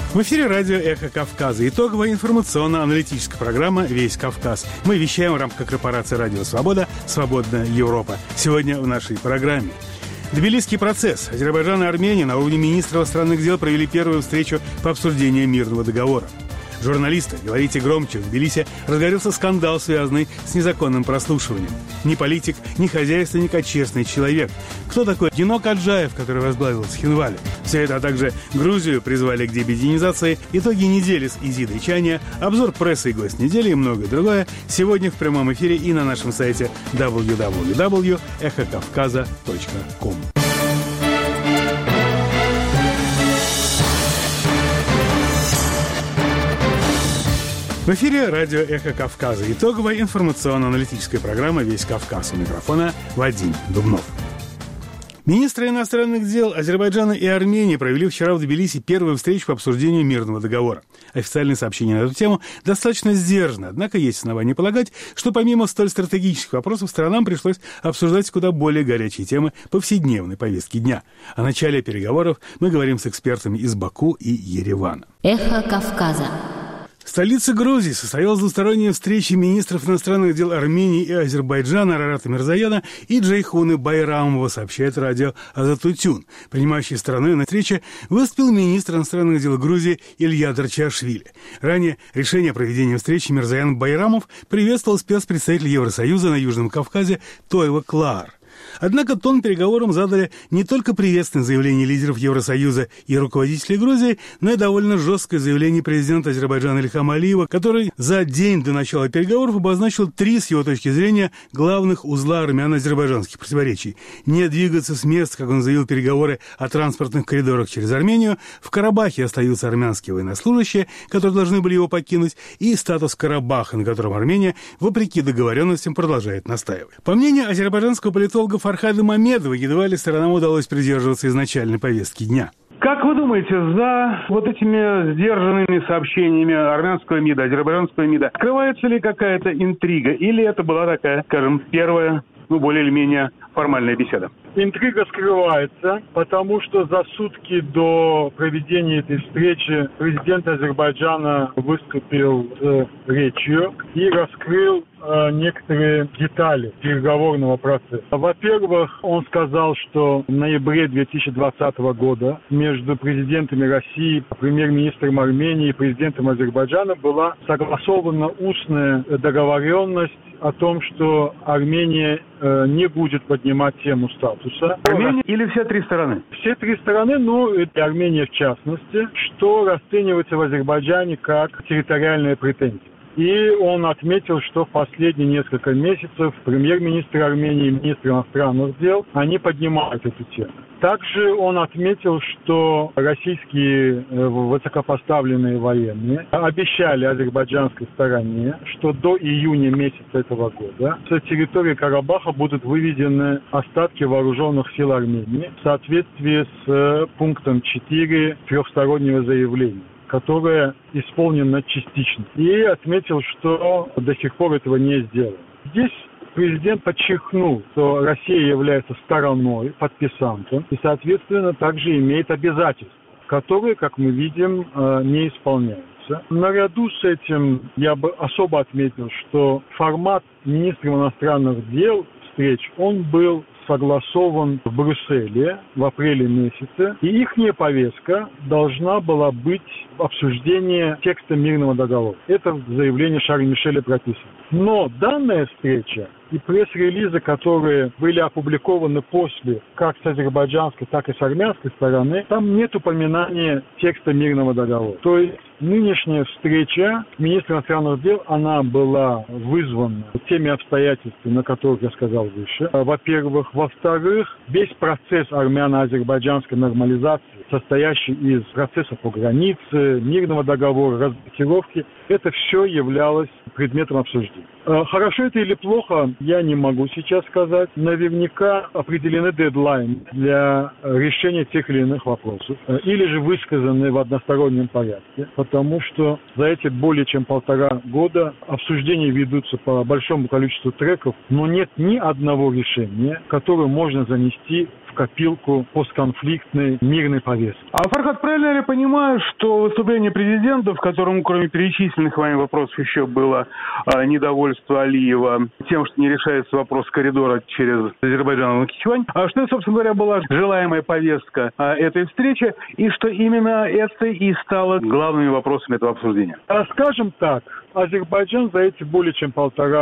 В эфире радио «Эхо Кавказа». Итоговая информационно-аналитическая программа «Весь Кавказ». Мы вещаем в рамках корпорации «Радио Свобода. Свободная Европа». Сегодня в нашей программе. Тбилисский процесс. Азербайджан и Армения на уровне министров иностранных дел провели первую встречу по обсуждению мирного договора. Журналисты, говорите громче, в Тбилиси разгорелся скандал, связанный с незаконным прослушиванием. Ни политик, ни хозяйственник, а честный человек. Кто такой Динок Аджаев, который возглавил Схинвали? Все это, а также Грузию призвали к дебетинизации, итоги недели с Изидой Чания, обзор прессы и гость недели и многое другое сегодня в прямом эфире и на нашем сайте www.эхокавказа.ком. В эфире радио «Эхо Кавказа». Итоговая информационно-аналитическая программа «Весь Кавказ». У микрофона Вадим Дубнов. Министры иностранных дел Азербайджана и Армении провели вчера в Тбилиси первую встречу по обсуждению мирного договора. Официальные сообщения на эту тему достаточно сдержаны, однако есть основания полагать, что помимо столь стратегических вопросов сторонам пришлось обсуждать куда более горячие темы повседневной повестки дня. О начале переговоров мы говорим с экспертами из Баку и Еревана. Эхо Кавказа. В столице Грузии состоялась двусторонняя встреча министров иностранных дел Армении и Азербайджана Арарата Мирзояна и Джейхуны Байрамова, сообщает радио Азатутюн. Принимающей стороной на встрече выступил министр иностранных дел Грузии Илья Дарчашвили. Ранее решение о проведении встречи Мирзоян Байрамов приветствовал спецпредставитель Евросоюза на Южном Кавказе Тойва Клаар. Однако тон переговорам задали не только приветственные заявления лидеров Евросоюза и руководителей Грузии, но и довольно жесткое заявление президента Азербайджана Ильхама Алиева, который за день до начала переговоров обозначил 3, с его точки зрения, главных узла армяно-азербайджанских противоречий. Не двигаться с места, как он заявил, переговоры о транспортных коридорах через Армению, в Карабахе остаются армянские военнослужащие, которые должны были его покинуть, и статус Карабаха, на котором Армения, вопреки договоренностям, продолжает настаивать. По мнению азербайджанского политолога Фархада Мамедова, едва ли сторонам удалось придерживаться изначальной повестки дня. Как вы думаете, за вот этими сдержанными сообщениями армянского МИДа, азербайджанского МИДа, скрывается ли какая-то интрига? Или это была такая, скажем, первая, более или менее формальная беседа? Интрига скрывается, потому что за сутки до проведения этой встречи президент Азербайджана выступил с речью и раскрыл некоторые детали переговорного процесса. Во-первых, он сказал, что в ноябре 2020 года между президентами России, премьер-министром Армении и президентом Азербайджана была согласована устная договоренность о том, что Армения не будет поднимать тему статуса. Армения или все 3 стороны? Все 3 стороны, и Армения в частности, что расценивается в Азербайджане как территориальная претензия. И он отметил, что в последние несколько месяцев премьер-министр Армении и министр иностранных дел, они поднимают эту тему. Также он отметил, что российские высокопоставленные военные обещали азербайджанской стороне, что до июня месяца этого года с территории Карабаха будут выведены остатки вооруженных сил Армении в соответствии с пунктом 4 трехстороннего заявления, которое исполнено частично. И отметил, что до сих пор этого не сделано. Здесь президент подчеркнул, что Россия является стороной, подписантом, и, соответственно, также имеет обязательства, которые, как мы видим, не исполняются. Наряду с этим я бы особо отметил, что формат министров иностранных дел встреч, он был согласован в Брюсселе в апреле месяце, и ихняя повестка должна была быть обсуждение текста мирного договора. Это в заявлении Шарля-Мишеля прописано. Но данная встреча и пресс-релизы, которые были опубликованы после, как с азербайджанской, так и с армянской стороны, там нет упоминания текста мирного договора. То есть нынешняя встреча министра иностранных дел, она была вызвана теми обстоятельствами, на которых я сказал выше. Во-первых. Во-вторых, весь процесс армяно-азербайджанской нормализации, состоящий из процесса по границе, мирного договора, разблокировки, это все являлось предметом обсуждения. Хорошо это или плохо, я не могу сейчас сказать. Наверняка определены дедлайны для решения тех или иных вопросов, или же высказаны в одностороннем порядке, потому что за эти более чем 1,5 года обсуждения ведутся по большому количеству треков, но нет ни одного решения, которое можно занести в копилку постконфликтной мирной повестки. А, Фархад, правильно я понимаю, что выступление президента, в котором, кроме перечисленных вами вопросов, еще было недовольство Алиева тем, что не решается вопрос коридора через Азербайджан и Нахичевань, что это, собственно говоря, была желаемая повестка этой встречи, и что именно это и стало главными вопросами этого обсуждения? Скажем так, Азербайджан за эти более чем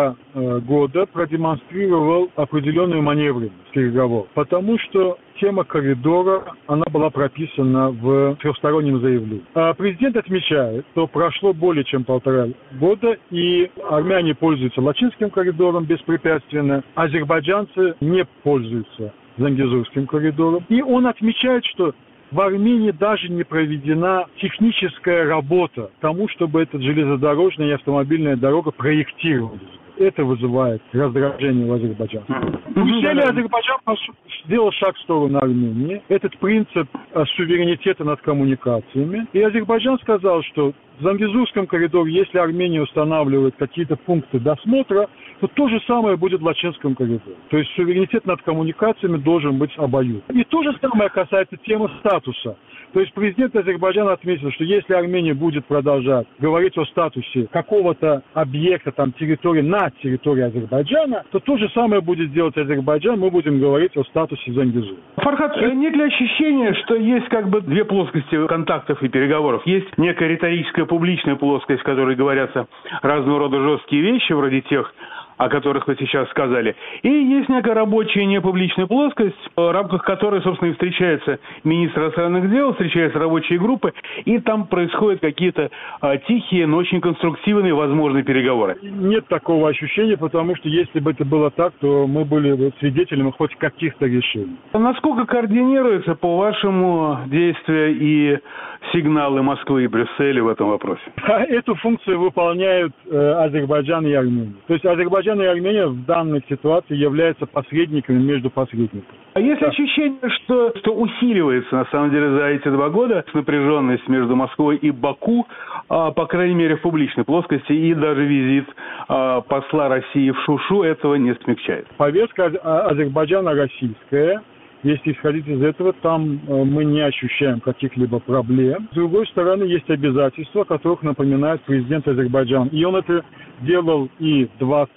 1,5 года продемонстрировал определенную маневренность переговоров, потому что тема коридора, она была прописана в трехстороннем заявлении. Президент отмечает, что прошло более чем 1,5 года, и армяне пользуются Лачинским коридором беспрепятственно, азербайджанцы не пользуются Зангезурским коридором. И он отмечает, что в Армении даже не проведена техническая работа тому, чтобы эта железнодорожная и автомобильная дорога проектировались. Это вызывает раздражение в Азербайджане. Вначале Азербайджан сделал шаг в сторону Армении. Этот принцип суверенитета над коммуникациями. И Азербайджан сказал, что в Зангезурском коридоре, если Армения устанавливает какие-то пункты досмотра, то то же самое будет в Лачинском коридоре. То есть суверенитет над коммуникациями должен быть обоюдным. И то же самое касается темы статуса. То есть президент Азербайджана отметил, что если Армения будет продолжать говорить о статусе какого-то объекта, территории на территории Азербайджана, то же самое будет делать Азербайджан, мы будем говорить о статусе Зангезура. Фархад, нет ли ощущения, что есть две плоскости контактов и переговоров? Есть некая риторическая публичная плоскость, в которой говорятся разного рода жесткие вещи, вроде тех, о которых вы сейчас сказали. И есть некая рабочая непубличная плоскость, в рамках которой, собственно, и встречается министр иностранных дел, встречаются рабочие группы, и там происходят какие-то тихие, но очень конструктивные возможные переговоры. Нет такого ощущения, потому что если бы это было так, то мы были бы свидетелями хоть каких-то решений. Насколько координируются, по-вашему, действия и сигналы Москвы и Брюсселя в этом вопросе? Эту функцию выполняют Азербайджан и Армения. То есть Азербайджан и Армения в данной ситуации являются посредниками между посредниками. А есть ощущение, что усиливается, на самом деле, за эти 2 года напряженность между Москвой и Баку, по крайней мере, в публичной плоскости, и даже визит посла России в Шушу этого не смягчает? Повестка Азербайджана российская. Если исходить из этого, там мы не ощущаем каких-либо проблем. С другой стороны, есть обязательства, о которых напоминает президент Азербайджана. И он это делал и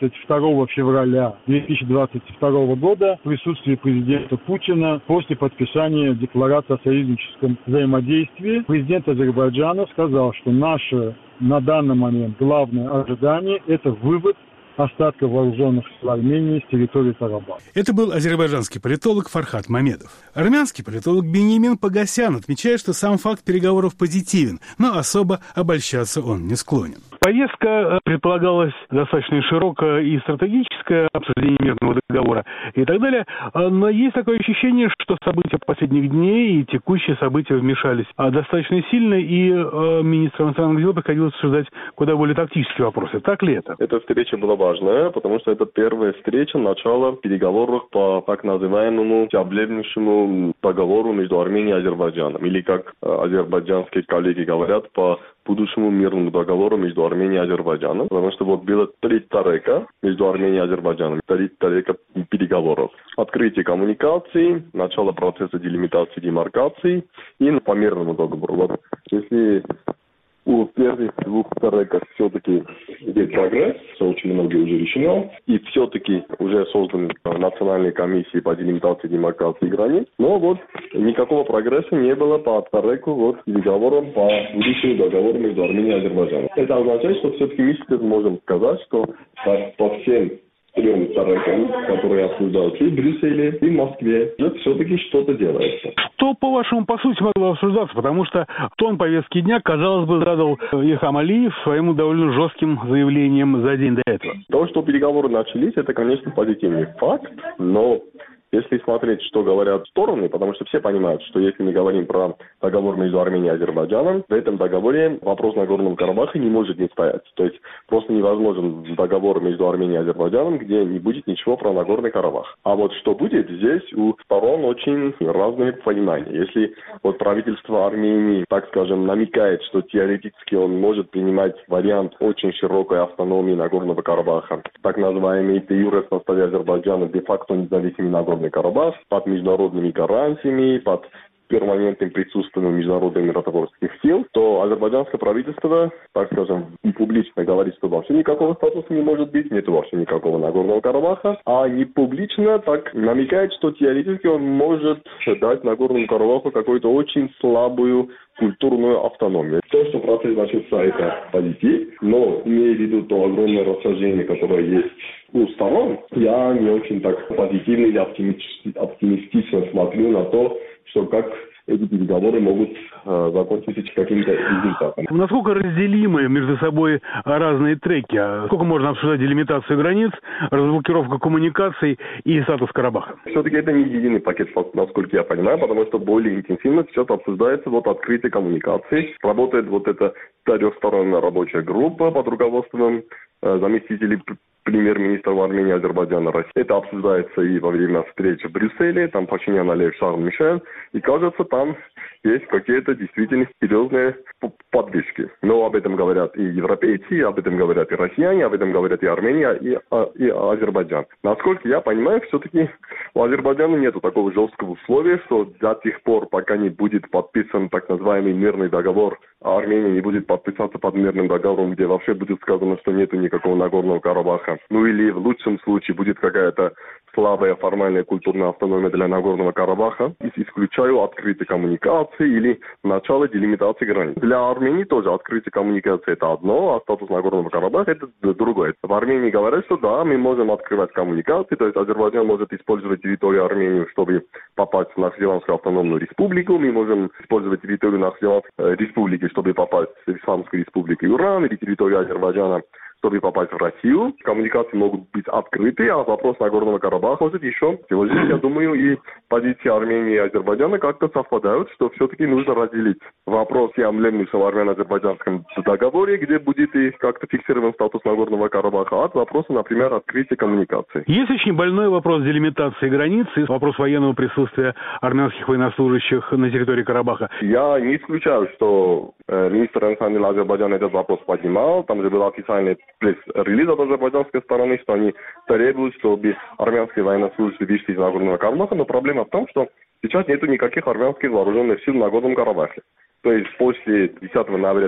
22 февраля 2022 года в присутствии президента Путина после подписания декларации о союзническом взаимодействии. Президент Азербайджана сказал, что наше на данный момент главное ожидание – это вывод остатков вооруженных сил Армении с территории Карабаха. Это был азербайджанский политолог Фархад Мамедов. Армянский политолог Беньямин Погосян отмечает, что сам факт переговоров позитивен, но особо обольщаться он не склонен. Повестка предполагалась достаточно широкая и стратегическое обсуждение мирного договора и так далее, но есть такое ощущение, что события последних дней и текущие события вмешались достаточно сильно, и министру иностранных дел приходилось обсуждать куда более тактические вопросы. Так ли это? Эта встреча была важная, потому что это первая встреча, начало переговоров по так называемому всеобъемлющему договору между Арменией и Азербайджаном, или как азербайджанские коллеги говорят, по будущему мирному договору между Арменией и Азербайджаном, потому что было 3 трека между Арменией и Азербайджаном, 3 трека переговоров. Открытие коммуникаций, начало процесса делимитации, демаркации и по мирному договору. Если у первых 2 треков все-таки идет прогресс, все очень много уже решено, и все-таки уже созданы национальные комиссии по делимитации, демаркации границ, но никакого прогресса не было по треку переговорам по будущему договору между Арменией и Азербайджаном. Это означает, что все-таки мы можем сказать, что по всем 3 трекам, которые обсуждаются и в Брюсселе, и в Москве, все-таки что-то делается. Что, по-вашему, по сути могло обсуждаться? Потому что тон повестки дня, казалось бы, задал Ильхам Алиев своим довольно жестким заявлением за день до этого. То, что переговоры начались, это, конечно, позитивный факт, но если смотреть, что говорят стороны, потому что все понимают, что если мы говорим про договор между Арменией и Азербайджаном, в этом договоре вопрос Нагорного Карабаха не может не стоять. То есть просто невозможен договор между Арменией и Азербайджаном, где не будет ничего про Нагорный Карабах. А что будет, здесь у сторон очень разные понимания. Если правительство Армении, так скажем, намекает, что теоретически он может принимать вариант очень широкой автономии Нагорного Карабаха, так называемый де-юре в составе Азербайджана, де-факто независимый Нагорный Нагорный Карабах под международными гарантиями, под перманентным присутствием международных миротворческих сил, то азербайджанское правительство, так скажем, публично говорит, что вообще никакого статуса не может быть, нет вообще никакого Нагорного Карабаха, а не публично так намекает, что теоретически он может дать Нагорному Карабаху какую-то очень слабую культурную автономию. То, что процесс начался, это позитив, но имея в виду то огромное расхождение, которое есть у сторон, я не очень так позитивно или оптимистично смотрю на то, что как эти переговоры могут закончиться каким-то результатом. Насколько разделимы между собой разные треки? Сколько можно обсуждать делимитацию границ, разблокировку коммуникаций и статус Карабаха? Все-таки это не единый пакет, насколько я понимаю, потому что более интенсивно сейчас обсуждается открытие коммуникаций. Работает эта трехсторонняя рабочая группа под руководством заместителей премьер-министра Армении, Азербайджана, России. Это обсуждается и во время встречи в Брюсселе, там Пашинян, Алиев, Шарм-Мишель, и кажется, там есть какие-то действительно серьезные подвижки. Но об этом говорят и европейцы, об этом говорят и россияне, об этом говорят и Армения, и Азербайджан. Насколько я понимаю, все-таки у Азербайджана нет такого жесткого условия, что до тех пор, пока не будет подписан так называемый мирный договор, а Армения не будет подписаться под мирным договором, где вообще будет сказано, что нету никакого Нагорного Карабаха. Ну или в лучшем случае будет какая-то слабая формальная культурная автономия для Нагорного Карабаха. Исключаю открытие коммуникации или начало делимитации границ. Для Армении тоже открытие коммуникации это одно, а статус Нагорного Карабаха это другое. В Армении говорят, что да, мы можем открывать коммуникации, то есть Азербайджан может использовать территорию Армении, чтобы попасть в Нахчеванскую автономную республику, мы можем использовать территорию Нахчеванской республики, чтобы попасть в Исламскую республику Иран или территорию Азербайджана, чтобы попасть в Россию. Коммуникации могут быть открыты, а вопрос Нагорного Карабаха может еще. Сегодня, я думаю, и позиции Армении и Азербайджана как-то совпадают, что все-таки нужно разделить вопрос и эмблемности в армяно-азербайджанском договоре, где будет и как-то фиксирован статус Нагорного Карабаха, от вопроса, например, открытия коммуникаций. Есть очень больной вопрос делимитации границ и вопрос военного присутствия армянских военнослужащих на территории Карабаха. Я не исключаю, что министр иностранных дел Азербайджана этот вопрос поднимал. Там же был официальный пресс-релиз от азербайджанской стороны, что они требуют, чтобы армянские военнослужащие вышли из Нагорного Карабаха. Но проблема в том, что сейчас нету никаких армянских вооруженных сил в Нагорном Карабахе. То есть после 10 ноября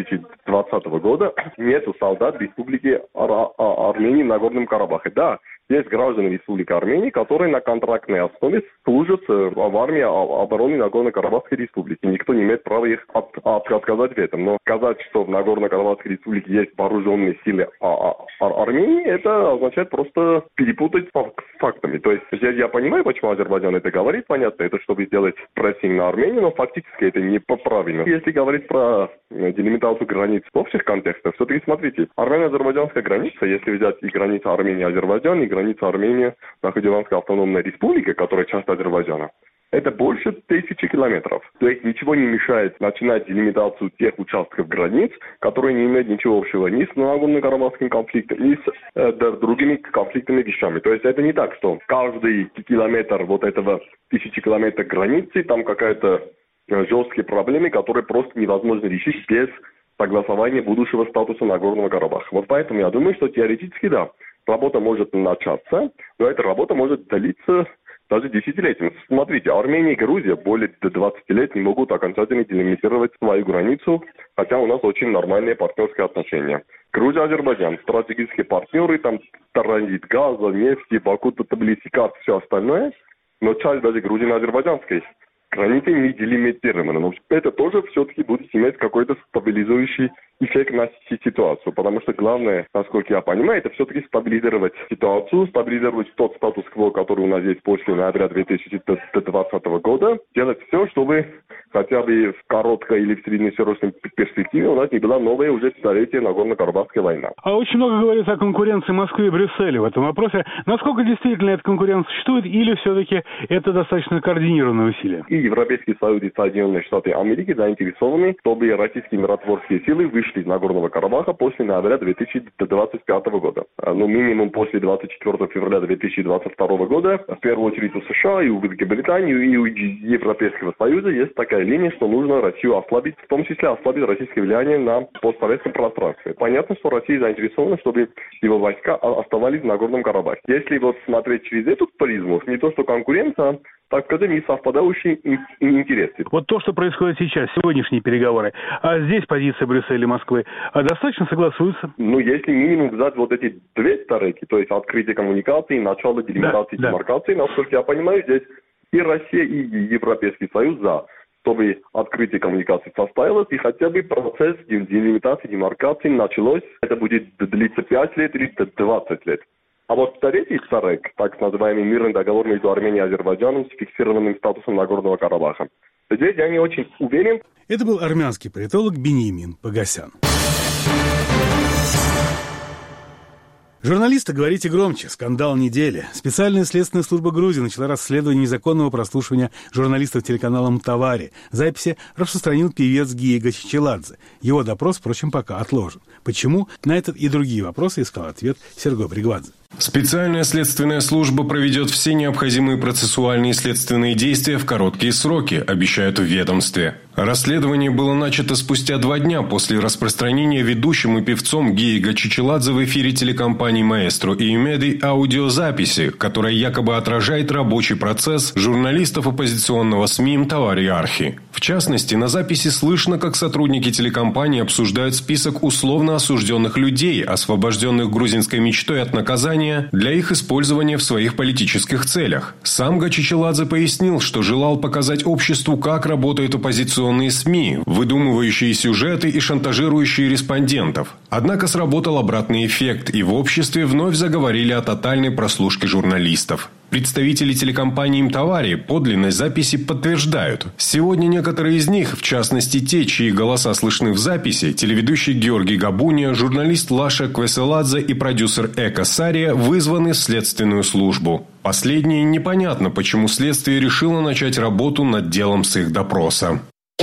2020 года нету солдат Республики Армении в Нагорном Карабахе. Да, есть граждане Республики Армении, которые на контрактной основе служат в армии обороны Нагорно-Карабахской республики. Никто не имеет права их отказать в этом. Но сказать, что в Нагорно-Карабахской республике есть вооруженные силы Армении, это означает просто перепутать с фактами. То есть здесь я понимаю, почему Азербайджан это говорит, понятно, это чтобы сделать прессинг на Армению, но фактически это не правильно. Если говорить про делимитацию границ в общих контекстах, все-таки смотрите, армяно-азербайджанская граница, если взять и границу Армении и Азербайджана, и граница Армении, Нахчеванская автономная республика, которая часть Азербайджана, это больше 1000 километров. То есть ничего не мешает начинать делимитацию тех участков границ, которые не имеют ничего общего ни с Нагорно-Карабахским конфликтом, ни с другими конфликтными вещами. То есть это не так, что каждый километр этого 1000 километров границы, там какая-то жесткие проблемы, которые просто невозможно решить без согласования будущего статуса Нагорного Карабаха. Вот поэтому я думаю, что теоретически, да, работа может начаться, но эта работа может длиться даже десятилетиями. Смотрите, Армения и Грузия более 20 лет не могут окончательно делимитировать свою границу, хотя у нас очень нормальные партнерские отношения. Грузия, Азербайджан, стратегические партнеры, там транзит газа, нефти, Баку, Тбилиси, все остальное, но часть даже грузино-азербайджанской границы не делимитированы. Но это тоже все-таки будет иметь какой-то стабилизующий эффект на ситуацию. Потому что главное, насколько я понимаю, это все-таки стабилизировать ситуацию, стабилизировать тот статус-кво, который у нас есть после ноября 2020 года, делать все, чтобы хотя бы в короткой или в среднесрочной перспективе у нас не была новая уже столетие Нагорно-Карабахская война. А очень много говорится о конкуренции Москвы и Брюсселя в этом вопросе. Насколько действительно эта конкуренция существует, или все-таки это достаточно координированное усилие? И Европейский Союз и Соединенные Штаты Америки заинтересованы, чтобы российские миротворческие силы вышли из Нагорного Карабаха после ноября 2025 года. Ну, минимум после 24 февраля 2022 года. В первую очередь у США, и у Великобритании, и у Европейского Союза есть такая линия, что нужно Россию ослабить, в том числе ослабить российское влияние на постсоветском пространстве. Понятно, что Россия заинтересована, чтобы его войска оставались в Нагорном Карабахе. Если вот смотреть через эту призму, не то что конкуренция, так сказать, не совпадающие интересы. Вот то, что происходит сейчас, сегодняшние переговоры, а здесь позиция Брюсселя и Москвы, достаточно согласуются? Если минимум взять вот эти две треки, то есть открытие коммуникации, начало делимитации, демаркации, насколько я понимаю, здесь и Россия, и Европейский Союз за, чтобы открытие коммуникации состоялось, и хотя бы процесс делимитации, демаркации началось, это будет длиться 5 лет или 20 лет. А вот третий трек, так называемый мирный договор между Арменией и Азербайджаном с фиксированным статусом Нагорного Карабаха. Здесь я не очень уверен. Это был армянский политолог Биньямин Погосян. Журналисты, говорите громче. Скандал недели. Специальная следственная служба Грузии начала расследование незаконного прослушивания журналистов телеканала «Мтавари». Записи распространил певец Гиега Чичеладзе. Его допрос, впрочем, пока отложен. Почему? На этот и другие вопросы искал ответ Серго Бригвадзе. Специальная следственная служба проведет все необходимые процессуальные и следственные действия в короткие сроки, обещают в ведомстве. Расследование было начато спустя 2 дня после распространения ведущим и певцом Гиега Чичеладзе в эфире телекомпании «Маэстро» и «Имеди» аудиозаписи, которая якобы отражает рабочий процесс журналистов оппозиционного СМИ «Мтавари Архи». В частности, на записи слышно, как сотрудники телекомпании обсуждают список условно осужденных людей, освобожденных грузинской мечтой от наказания, для их использования в своих политических целях. Сам Чичеладзе пояснил, что желал показать обществу, как работают оппозиционные СМИ, выдумывающие сюжеты и шантажирующие респондентов. Однако сработал обратный эффект, и в обществе вновь заговорили о тотальной прослушке журналистов. Представители телекомпании «Мтавари» подлинность записи подтверждают. Сегодня некоторые из них, в частности те, чьи голоса слышны в записи, телеведущий Георгий Габуния, журналист Лаша Квеселадзе и продюсер Эка Сария, вызваны в следственную службу. Последнее непонятно, почему следствие решило начать работу над делом с их допроса.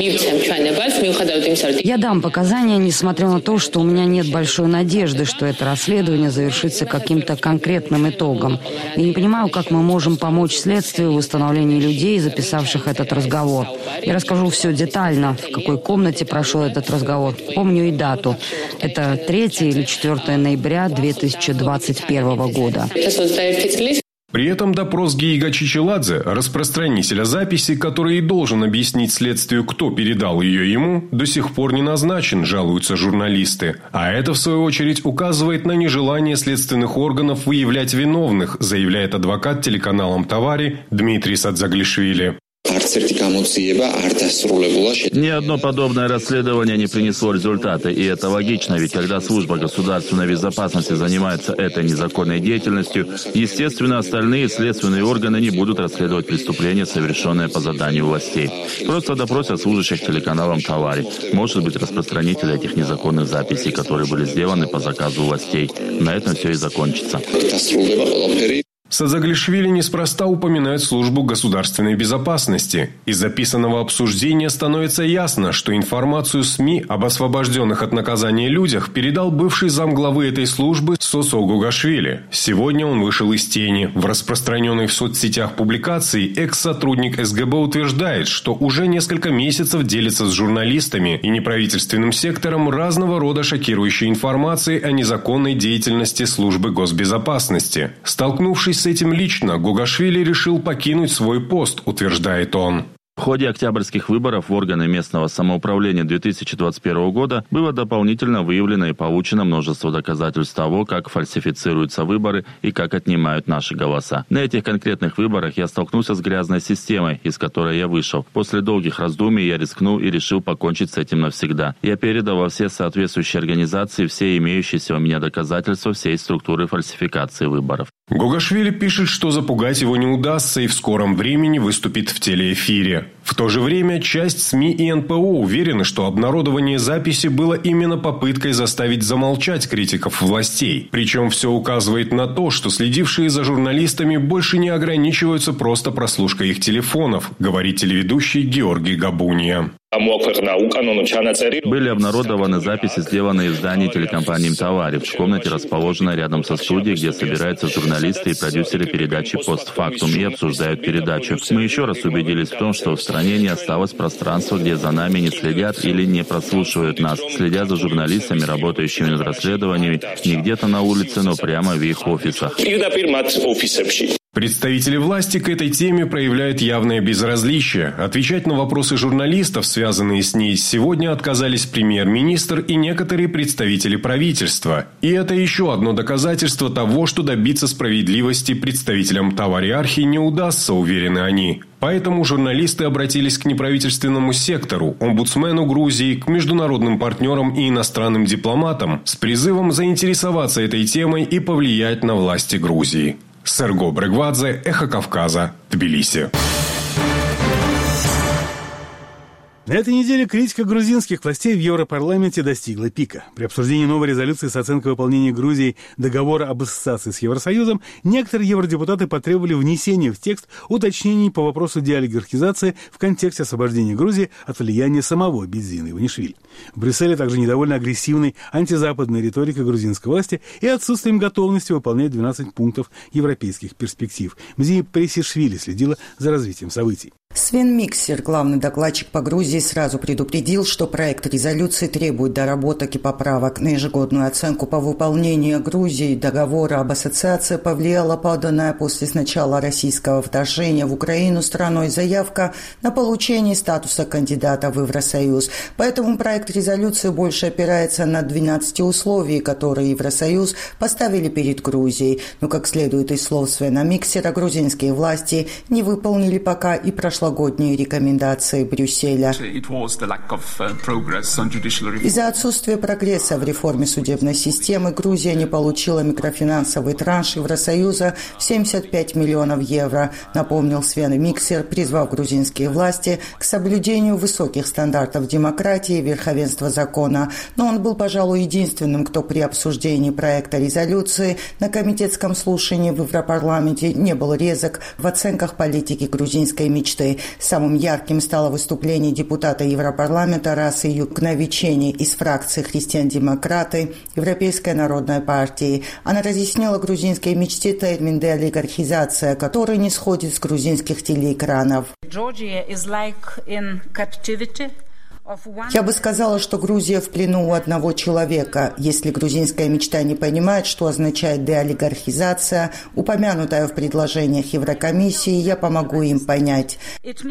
Я дам показания, несмотря на то, что у меня нет большой надежды, что это расследование завершится каким-то конкретным итогом. Я не понимаю, как мы можем помочь следствию в установлении людей, записавших этот разговор. Я расскажу все детально, в какой комнате прошел этот разговор. Помню и дату. Это 3 или 4 ноября 2021 года. При этом допрос Гиега Чичеладзе, распространителя записи, который и должен объяснить следствию, кто передал ее ему, до сих пор не назначен, жалуются журналисты. А это, в свою очередь, указывает на нежелание следственных органов выявлять виновных, заявляет адвокат телеканала «Мтавари» Дмитрий Садзаглишвили. Ни одно подобное расследование не принесло результата, и это логично, ведь когда служба государственной безопасности занимается этой незаконной деятельностью, естественно, остальные следственные органы не будут расследовать преступления, совершенные по заданию властей. Просто допросят служащих телеканала «Мтавари», может быть, распространителя этих незаконных записей, которые были сделаны по заказу властей. На этом все и закончится. Садзаглишвили неспроста упоминает службу государственной безопасности. Из записанного обсуждения становится ясно, что информацию СМИ об освобожденных от наказания людях передал бывший замглавы этой службы Сосо Гугашвили. Сегодня он вышел из тени. В распространенной в соцсетях публикации экс-сотрудник СГБ утверждает, что уже несколько месяцев делится с журналистами и неправительственным сектором разного рода шокирующей информации о незаконной деятельности службы госбезопасности. Столкнувшись с этим лично, Гугашвили решил покинуть свой пост, утверждает он. В ходе октябрьских выборов в органы местного самоуправления 2021 года было дополнительно выявлено и получено множество доказательств того, как фальсифицируются выборы и как отнимают наши голоса. На этих конкретных выборах я столкнулся с грязной системой, из которой я вышел. После долгих раздумий я рискнул и решил покончить с этим навсегда. Я передал во все соответствующие организации все имеющиеся у меня доказательства всей структуры фальсификации выборов. Гугашвили пишет, что запугать его не удастся и в скором времени выступит в телеэфире. В то же время часть СМИ и НПО уверены, что обнародование записи было именно попыткой заставить замолчать критиков властей. Причем все указывает на то, что следившие за журналистами больше не ограничиваются просто прослушкой их телефонов, говорит телеведущий Георгий Габуния. Были обнародованы записи, сделанные в здании телекомпании «Мтавари», в комнате, расположенной рядом со студией, где собираются журналисты и продюсеры передачи «Постфактум» и обсуждают передачу. Мы еще раз убедились в том, что в стране здравоохранения осталось пространство, где за нами не следят или не прослушивают нас. Следят за журналистами, работающими над расследованиями, не где-то на улице, но прямо в их офисах. Представители власти к этой теме проявляют явное безразличие. Отвечать на вопросы журналистов, связанные с ней, сегодня отказались премьер-министр и некоторые представители правительства. И это еще одно доказательство того, что добиться справедливости представителям Тавариархи не удастся, уверены они. Поэтому журналисты обратились к неправительственному сектору, омбудсмену Грузии, к международным партнерам и иностранным дипломатам с призывом заинтересоваться этой темой и повлиять на власти Грузии. Серго Брегвадзе, Эхо Кавказа, Тбилиси. На этой неделе критика грузинских властей в Европарламенте достигла пика. При обсуждении новой резолюции с оценкой выполнения Грузией договора об ассоциации с Евросоюзом некоторые евродепутаты потребовали внесения в текст уточнений по вопросу деолигархизации в контексте освобождения Грузии от влияния самого Бидзина Иванишвили. В Брюсселе также недовольны агрессивной антизападной риторикой грузинской власти и отсутствием готовности выполнять 12 пунктов европейских перспектив. Мзия Пресишвили следила за развитием событий. Свен Миксер, главный докладчик по Грузии, сразу предупредил, что проект резолюции требует доработок и поправок. На ежегодную оценку по выполнению Грузии договора об ассоциации повлияла поданная после начала российского вторжения в Украину страной заявка на получение статуса кандидата в Евросоюз. Поэтому проект резолюции больше опирается на 12 условий, которые Евросоюз поставили перед Грузией. Но, как следует из слов Свена Миксера, грузинские власти не выполнили пока и прошлогодние рекомендации Брюсселя. Из-за отсутствия прогресса в реформе судебной системы Грузия не получила микрофинансовый транш Евросоюза в 75 миллионов евро, напомнил Свен Миксер, призвав грузинские власти к соблюдению высоких стандартов демократии и верховенства закона. Но он был, пожалуй, единственным, кто при обсуждении проекта резолюции на комитетском слушании в Европарламенте не был резок в оценках политики грузинской мечты. Самым ярким стало выступление депутата Европарламента Расы Юкновичени из фракции «Христиан-демократы» Европейской народной партии. Она разъяснила грузинской мечте термин «деолигархизация», который не сходит с грузинских телеэкранов. Я бы сказала, что Грузия в плену у одного человека. Если грузинская мечта не понимает, что означает деолигархизация, упомянутая в предложениях Еврокомиссии, я помогу им понять.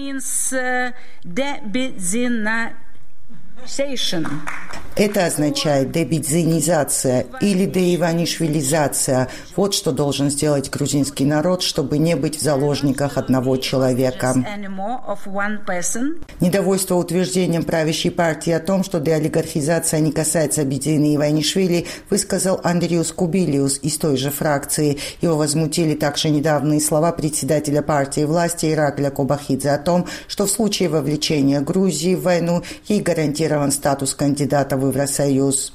Это означает дебидзинизация или деиванишвилизация. Вот что должен сделать грузинский народ, чтобы не быть в заложниках одного человека. Недовольство утверждением правящей партии о том, что деолигархизация не касается Бидзина Иванишвили, высказал Андриус Кубилиус из той же фракции. Его возмутили также недавние слова председателя партии власти Иракля Кобахидзе о том, что в случае вовлечения Грузии в войну ей гарантирован статус кандидата в Евросоюз.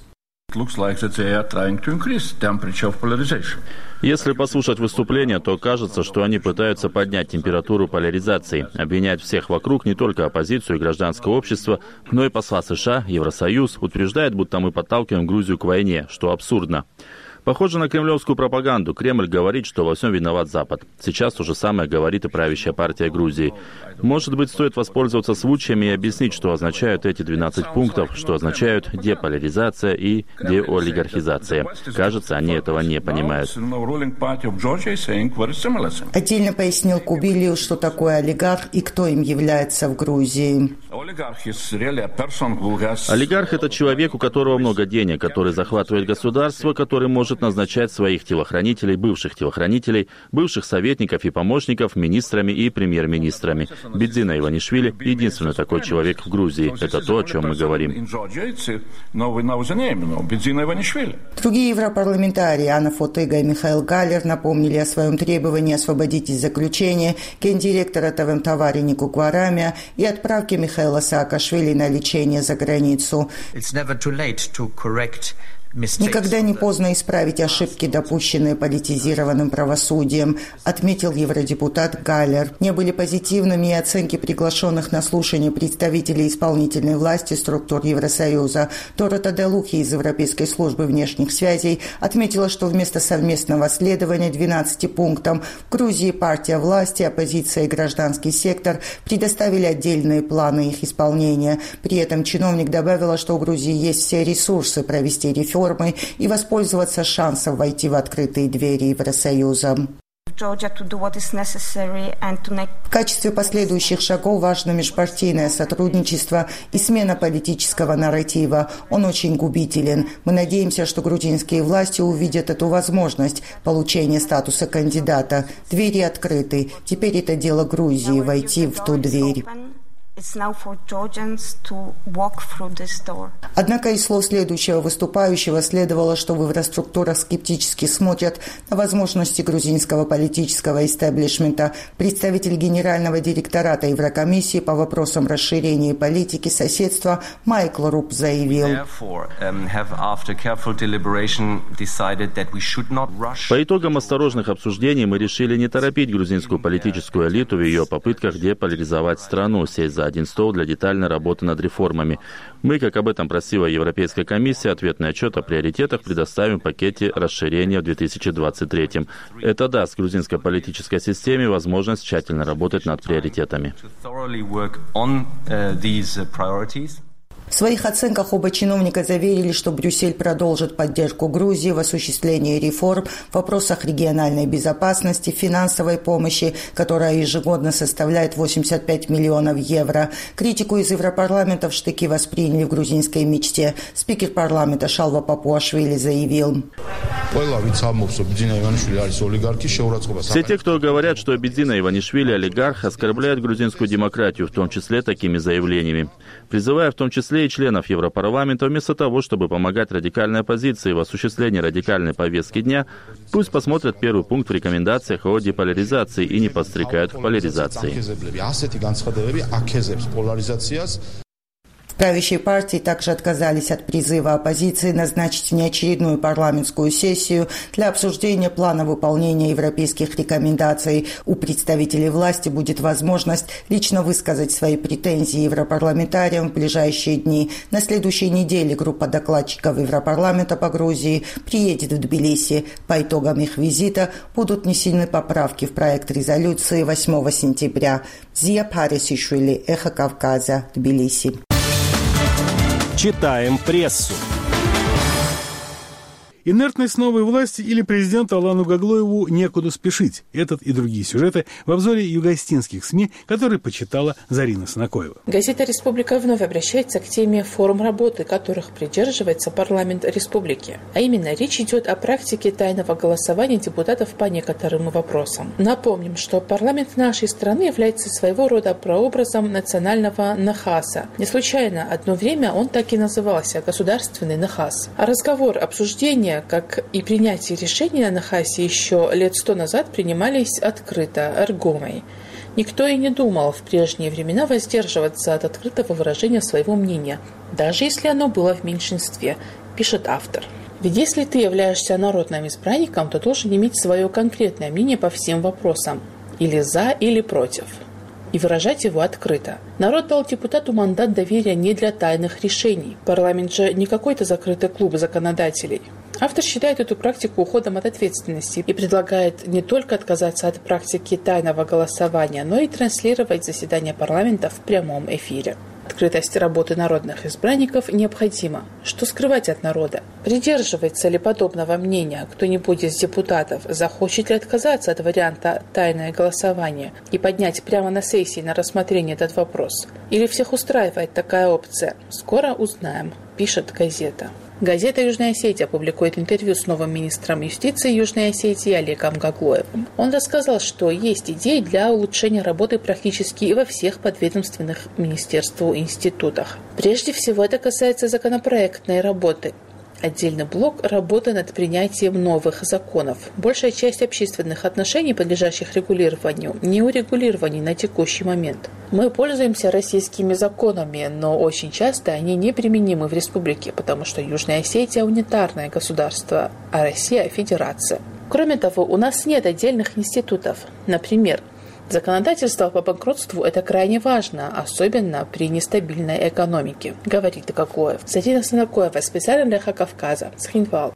Если послушать выступления, то кажется, что они пытаются поднять температуру поляризации, обвинять всех вокруг, не только оппозицию и гражданское общество, но и посла США, Евросоюз, утверждает, будто мы подталкиваем Грузию к войне, что абсурдно. Похоже на кремлевскую пропаганду. Кремль говорит, что во всем виноват Запад. Сейчас то же самое говорит и правящая партия Грузии. Может быть, стоит воспользоваться случаями и объяснить, что означают эти 12 пунктов, что означают деполяризация и деолигархизация. Кажется, они этого не понимают. Отдельно пояснил Кубилиус, что такое олигарх и кто им является в Грузии. Олигарх – это человек, у которого много денег, который захватывает государство, который может назначать своих телохранителей, бывших советников и помощников министрами и премьер-министрами. Бидзина Иванишвили – единственный такой человек в Грузии. Это то, о чем мы говорим. Другие европарламентарии Анна Фотыга и Михаил Галлер напомнили о своем требовании освободить из заключения гендиректора ТВМ Таваринику Гварамия и отправке Михаила Саакашвили на лечение за границу. Никогда не поздно исправить ошибки, допущенные политизированным правосудием, отметил евродепутат Галлер. Не были позитивными и оценки приглашенных на слушание представителей исполнительной власти структур Евросоюза. Дорота Делухи из Европейской службы внешних связей отметила, что вместо совместного следования 12 пунктам в Грузии партия власти, оппозиция и гражданский сектор предоставили отдельные планы их исполнения. При этом чиновник добавила, что у Грузии есть все ресурсы провести реформы и воспользоваться шансом войти в открытые двери Евросоюза. В качестве последующих шагов важно межпартийное сотрудничество и смена политического нарратива. Он очень губителен. Мы надеемся, что грузинские власти увидят эту возможность получения статуса кандидата. Двери открыты. Теперь это дело Грузии войти в ту дверь. Однако из слов следующего выступающего следовало, что в инфраструктурах скептически смотрят на возможности грузинского политического истеблишмента. Представитель Генерального директората Еврокомиссии по вопросам расширения политики соседства Майкл Руб заявил: по итогам осторожных обсуждений мы решили не торопить грузинскую политическую элиту в ее попытках деполяризовать страну, сесть за один стол для детальной работы над реформами. Мы, как об этом просила Европейская комиссия, ответный отчет о приоритетах предоставим в пакете расширения в 2023. Это даст грузинской политической системе возможность тщательно работать над приоритетами. В своих оценках оба чиновника заверили, что Брюссель продолжит поддержку Грузии в осуществлении реформ в вопросах региональной безопасности, финансовой помощи, которая ежегодно составляет 85 миллионов евро. Критику из Европарламента в штыки восприняли в грузинской мечте. Спикер парламента Шалва Папуашвили заявил: все те, кто говорят, что Бедзина Иванишвили олигарх, оскорбляют грузинскую демократию, в том числе такими заявлениями. Призывая в том числе и членов Европарламента, вместо того, чтобы помогать радикальной оппозиции в осуществлении радикальной повестки дня, пусть посмотрят первый пункт в рекомендациях о деполяризации и не подстрекают к поляризации. В правящей партии также отказались от призыва оппозиции назначить внеочередную парламентскую сессию для обсуждения плана выполнения европейских рекомендаций. У представителей власти будет возможность лично высказать свои претензии европарламентариям в ближайшие дни. На следующей неделе группа докладчиков Европарламента по Грузии приедет в Тбилиси. По итогам их визита будут внесены поправки в проект резолюции 8 сентября. Зия Парисишвили, Эхо Кавказа, Тбилиси. Читаем прессу. Инертность новой власти или президенту Алану Гаглоеву некуда спешить. Этот и другие сюжеты в обзоре югостинских СМИ, которые почитала Зарина Снакоева. Газета «Республика» вновь обращается к теме форм работы, которых придерживается парламент республики. А именно, речь идет о практике тайного голосования депутатов по некоторым вопросам. Напомним, что парламент нашей страны является своего рода прообразом национального НХАСа. Не случайно одно время он так и назывался – государственный НХАС. А разговор, обсуждение, как и принятие решений на НХАСе еще лет 100 назад принимались открыто, эргомой. Никто и не думал в прежние времена воздерживаться от открытого выражения своего мнения, даже если оно было в меньшинстве, пишет автор. Ведь если ты являешься народным избранником, то должен иметь свое конкретное мнение по всем вопросам, или за, или против, и выражать его открыто. Народ дал депутату мандат доверия не для тайных решений. Парламент же не какой-то закрытый клуб законодателей. Автор считает эту практику уходом от ответственности и предлагает не только отказаться от практики тайного голосования, но и транслировать заседания парламента в прямом эфире. Открытость работы народных избранников необходима. Что скрывать от народа? Придерживается ли подобного мнения кто-нибудь из депутатов? Захочет ли отказаться от варианта «тайное голосование» и поднять прямо на сессии на рассмотрение этот вопрос? Или всех устраивает такая опция? Скоро узнаем, пишет газета. Газета «Южная Осетия» публикует интервью с новым министром юстиции Южной Осетии Олегом Гаглоевым. Он рассказал, что есть идеи для улучшения работы практически во всех подведомственных министерству институтах. Прежде всего, это касается законопроектной работы. Отдельный блок – работа над принятием новых законов. Большая часть общественных отношений, подлежащих регулированию, не урегулированы на текущий момент. Мы пользуемся российскими законами, но очень часто они неприменимы в республике, потому что Южная Осетия – унитарное государство, а Россия – федерация. Кроме того, у нас нет отдельных институтов. Например, законодательство по банкротству – это крайне важно, особенно при нестабильной экономике, говорит Гагоев. Сатина Санакоева, специально для Эхо Кавказа, Схинвал.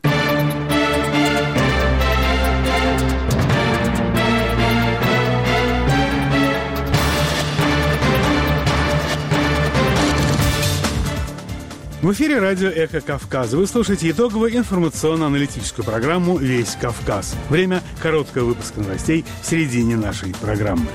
В эфире радио «Эхо Кавказа». Вы слушаете итоговую информационно-аналитическую программу «Весь Кавказ». Время короткого выпуска новостей в середине нашей программы.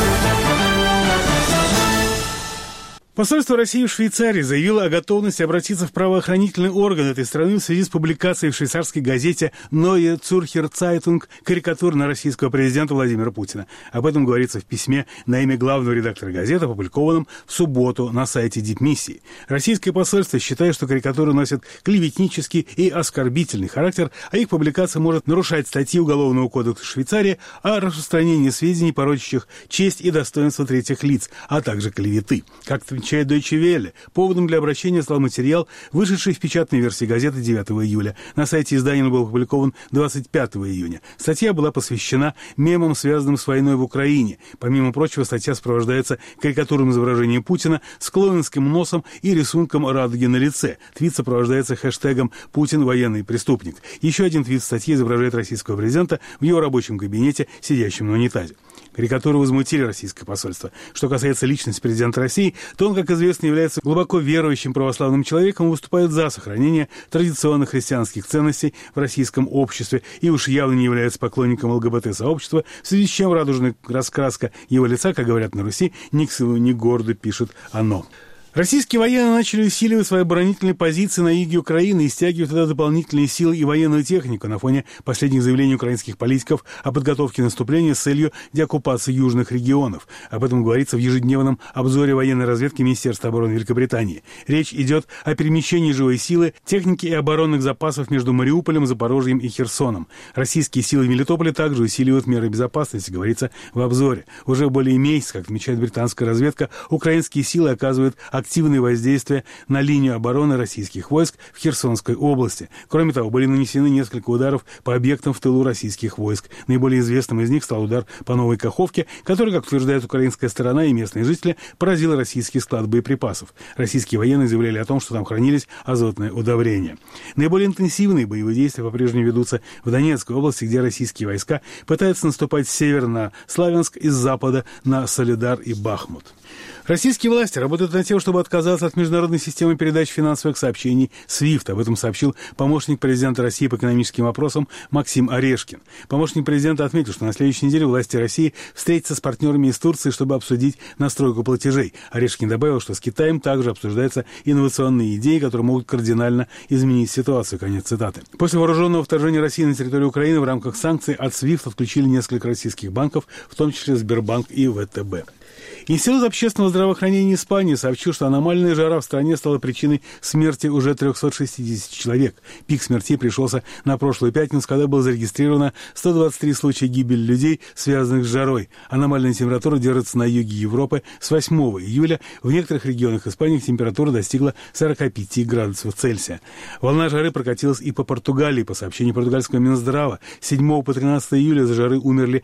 Посольство России в Швейцарии заявило о готовности обратиться в правоохранительные органы этой страны в связи с публикацией в швейцарской газете «Neue Zürcher Zeitung» карикатур на российского президента Владимира Путина. Об этом говорится в письме на имя главного редактора газеты, опубликованном в субботу на сайте Дипмиссии. Российское посольство считает, что карикатуры носят клеветнический и оскорбительный характер, а их публикация может нарушать статьи Уголовного кодекса Швейцарии о распространении сведений, порочащих честь и достоинство третьих лиц, а также клеветы. Как отмечает Deutsche Welle, поводом для обращения стал материал, вышедший в печатной версии газеты 9 июля. На сайте издания он был опубликован 25 июня. Статья была посвящена мемам, связанным с войной в Украине. Помимо прочего, статья сопровождается карикатурным изображением Путина с клоунским носом и рисунком радуги на лице. Твит сопровождается хэштегом «Путин – военный преступник». Еще один твит в статье изображает российского президента в его рабочем кабинете, сидящем на унитазе. Карикатуры возмутили российское посольство. Что касается личности президента России, то он, как известно, является глубоко верующим православным человеком и выступает за сохранение традиционных христианских ценностей в российском обществе и уж явно не является поклонником ЛГБТ-сообщества, в связи с чем радужная раскраска его лица, как говорят на Руси, ни к силу, ни к городу, пишет оно. Российские военные начали усиливать свои оборонительные позиции на юге Украины и стягивать туда дополнительные силы и военную технику на фоне последних заявлений украинских политиков о подготовке наступления с целью деоккупации южных регионов. Об этом говорится в ежедневном обзоре военной разведки Министерства обороны Великобритании. Речь идет о перемещении живой силы, техники и оборонных запасов между Мариуполем, Запорожьем и Херсоном. Российские силы в Мелитополе также усиливают меры безопасности, говорится в обзоре. Уже более месяца, как отмечает британская разведка, украинские силы оказывают активное воздействие на линию обороны российских войск в Херсонской области. Кроме того, были нанесены несколько ударов по объектам в тылу российских войск. Наиболее известным из них стал удар по Новой Каховке, который, как утверждает украинская сторона и местные жители, поразил российский склад боеприпасов. Российские военные заявляли о том, что там хранились азотные удобрения. Наиболее интенсивные боевые действия по-прежнему ведутся в Донецкой области, где российские войска пытаются наступать с севера на Славянск и с запада на Солидар и Бахмут. Российские власти работают над тем, чтобы отказаться от международной системы передачи финансовых сообщений SWIFT. Об этом сообщил помощник президента России по экономическим вопросам Максим Орешкин. Помощник президента отметил, что на следующей неделе власти России встретятся с партнерами из Турции, чтобы обсудить настройку платежей. Орешкин добавил, что с Китаем также обсуждаются инновационные идеи, которые могут кардинально изменить ситуацию. Конец цитаты. После вооруженного вторжения России на территорию Украины в рамках санкций от SWIFT отключили несколько российских банков, в том числе Сбербанк и ВТБ. Институт общественного здравоохранения Испании сообщил, что аномальная жара в стране стала причиной смерти уже 360 человек. Пик смертей пришелся на прошлую пятницу, когда было зарегистрировано 123 случая гибели людей, связанных с жарой. Аномальная температура держится на юге Европы с 8 июля. В некоторых регионах Испании температура достигла 45 градусов Цельсия. Волна жары прокатилась и по Португалии. По сообщению португальского Минздрава, с 7 по 13 июля за жары умерли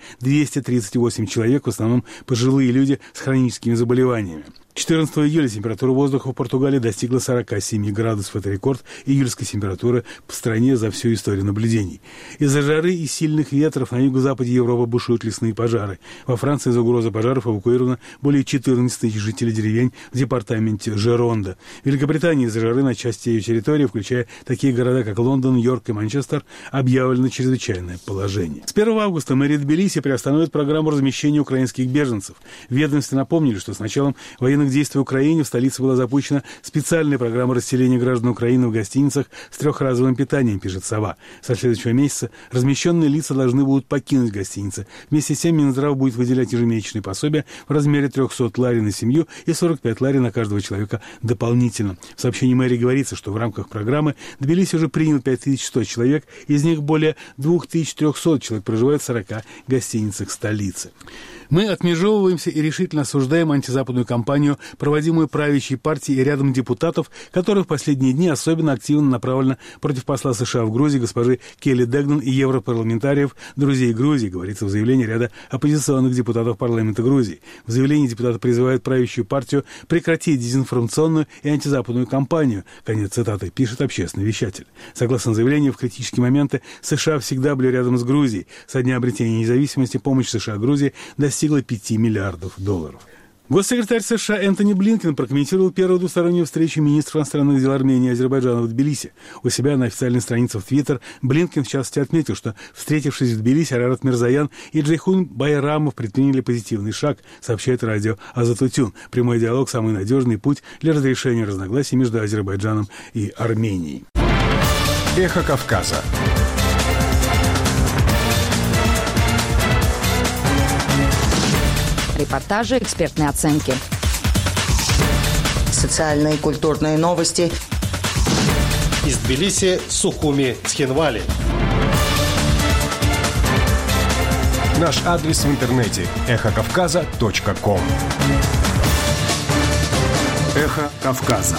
238 человек, в основном пожилые люди с хроническими заболеваниями. 14 июля температура воздуха в Португалии достигла 47 градусов. Это рекорд июльской температуры по стране за всю историю наблюдений. Из-за жары и сильных ветров на юго-западе Европы бушуют лесные пожары. Во Франции из-за угрозы пожаров эвакуировано более 14 тысяч жителей деревень в департаменте Жеронда. В Великобритании из-за жары на части ее территории, включая такие города, как Лондон, Йорк и Манчестер, объявлено чрезвычайное положение. С 1 августа мэрия Тбилиси приостановит программу размещения украинских беженцев. В ведомстве напомнили, что с началом военного военных действий в Украине в столице была запущена специальная программа расселения граждан Украины в гостиницах с трехразовым питанием, пишет «Сова». Со следующего месяца размещенные лица должны будут покинуть гостиницы. Вместе с тем Минздрав будет выделять ежемесячные пособия в размере 300 лари на семью и 45 лари на каждого человека дополнительно. В сообщении мэрии говорится, что в рамках программы Тбилиси уже принял 5100 человек, из них более 2300 человек проживают в 40 гостиницах столицы. Мы отмежевываемся и решительно осуждаем антизападную кампанию, проводимую правящей партией и рядом депутатов, которая в последние дни особенно активно направлена против посла США в Грузии госпожи Келли Дегнан и европарламентариев «Друзей Грузии», говорится в заявлении ряда оппозиционных депутатов парламента Грузии. В заявлении депутаты призывают правящую партию прекратить дезинформационную и антизападную кампанию. Конец цитаты, пишет общественный вещатель. Согласно заявлению, в критические моменты США всегда были рядом с Грузией. Со дня обретения независимости помощь США Грузии достигла $5 миллиардов. Госсекретарь США Энтони Блинкен прокомментировал первую двустороннюю встречу министров иностранных дел Армении и Азербайджана в Тбилиси. У себя на официальной странице в Твиттер Блинкен в частности отметил, что, встретившись в Тбилиси, Арарат Мирзоян и Джейхун Байрамов предприняли позитивный шаг, сообщает радио Азатутюн. Прямой диалог – самый надежный путь для разрешения разногласий между Азербайджаном и Арменией. Эхо Кавказа. Репортажи, экспертные оценки. Социальные и культурные новости. Из Тбилиси, Сухуми, Цхинвали. Наш адрес в интернете – эхокавказа.ком. Эхо Кавказа.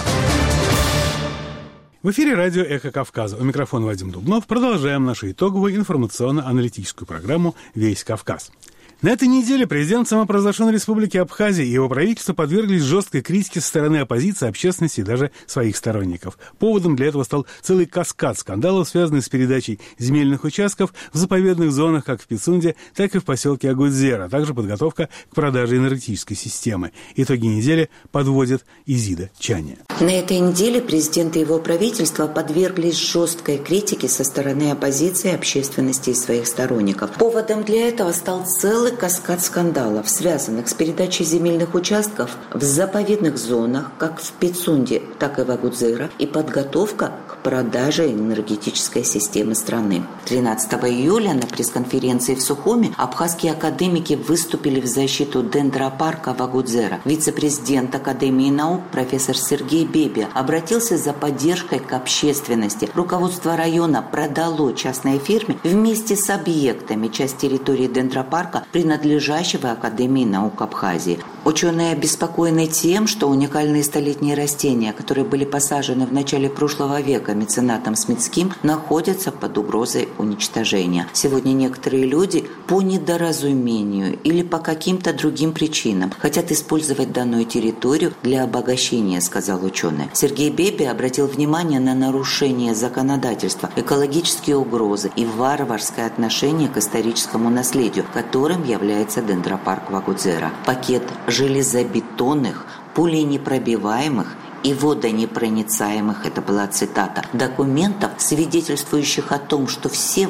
В эфире радио «Эхо Кавказа». У микрофона Вадим Дубнов. Продолжаем нашу итоговую информационно-аналитическую программу «Весь Кавказ». На этой неделе президент самопровозглашенной республики Абхазия и его правительство подверглись жесткой критике со стороны оппозиции, общественности и даже своих сторонников. Поводом для этого стал целый каскад скандалов, связанных с передачей земельных участков в заповедных зонах как в Пицунде, так и в поселке Агудзер, а также подготовка к продаже энергетической системы. Итоги недели подводит Изида Чаня. На этой неделе президент и его правительство подверглись жесткой критике со стороны оппозиции, общественности и своих сторонников. Поводом для этого стал целый каскад скандалов, связанных с передачей земельных участков в заповедных зонах, как в Пицунде, так и в Агудзера, и подготовка к продаже энергетической системы страны. 13 июля на пресс-конференции в Сухуми абхазские академики выступили в защиту дендропарка в Агудзера. Вице-президент Академии наук профессор Сергей Бебе обратился за поддержкой к общественности. Руководство района продало частной фирме вместе с объектами часть территории дендропарка, принадлежащего Академии наук Абхазии. Ученые обеспокоены тем, что уникальные столетние растения, которые были посажены в начале прошлого века меценатом Смитским, находятся под угрозой уничтожения. Сегодня некоторые люди по недоразумению или по каким-то другим причинам хотят использовать данную территорию для обогащения, сказал ученый. Сергей Бебе обратил внимание на нарушение законодательства, экологические угрозы и варварское отношение к историческому наследию, которым является дендропарк в Агудзера. Пакет железобетонных, пуленепробиваемых и водонепроницаемых, это была цитата, документов, свидетельствующих о том, что все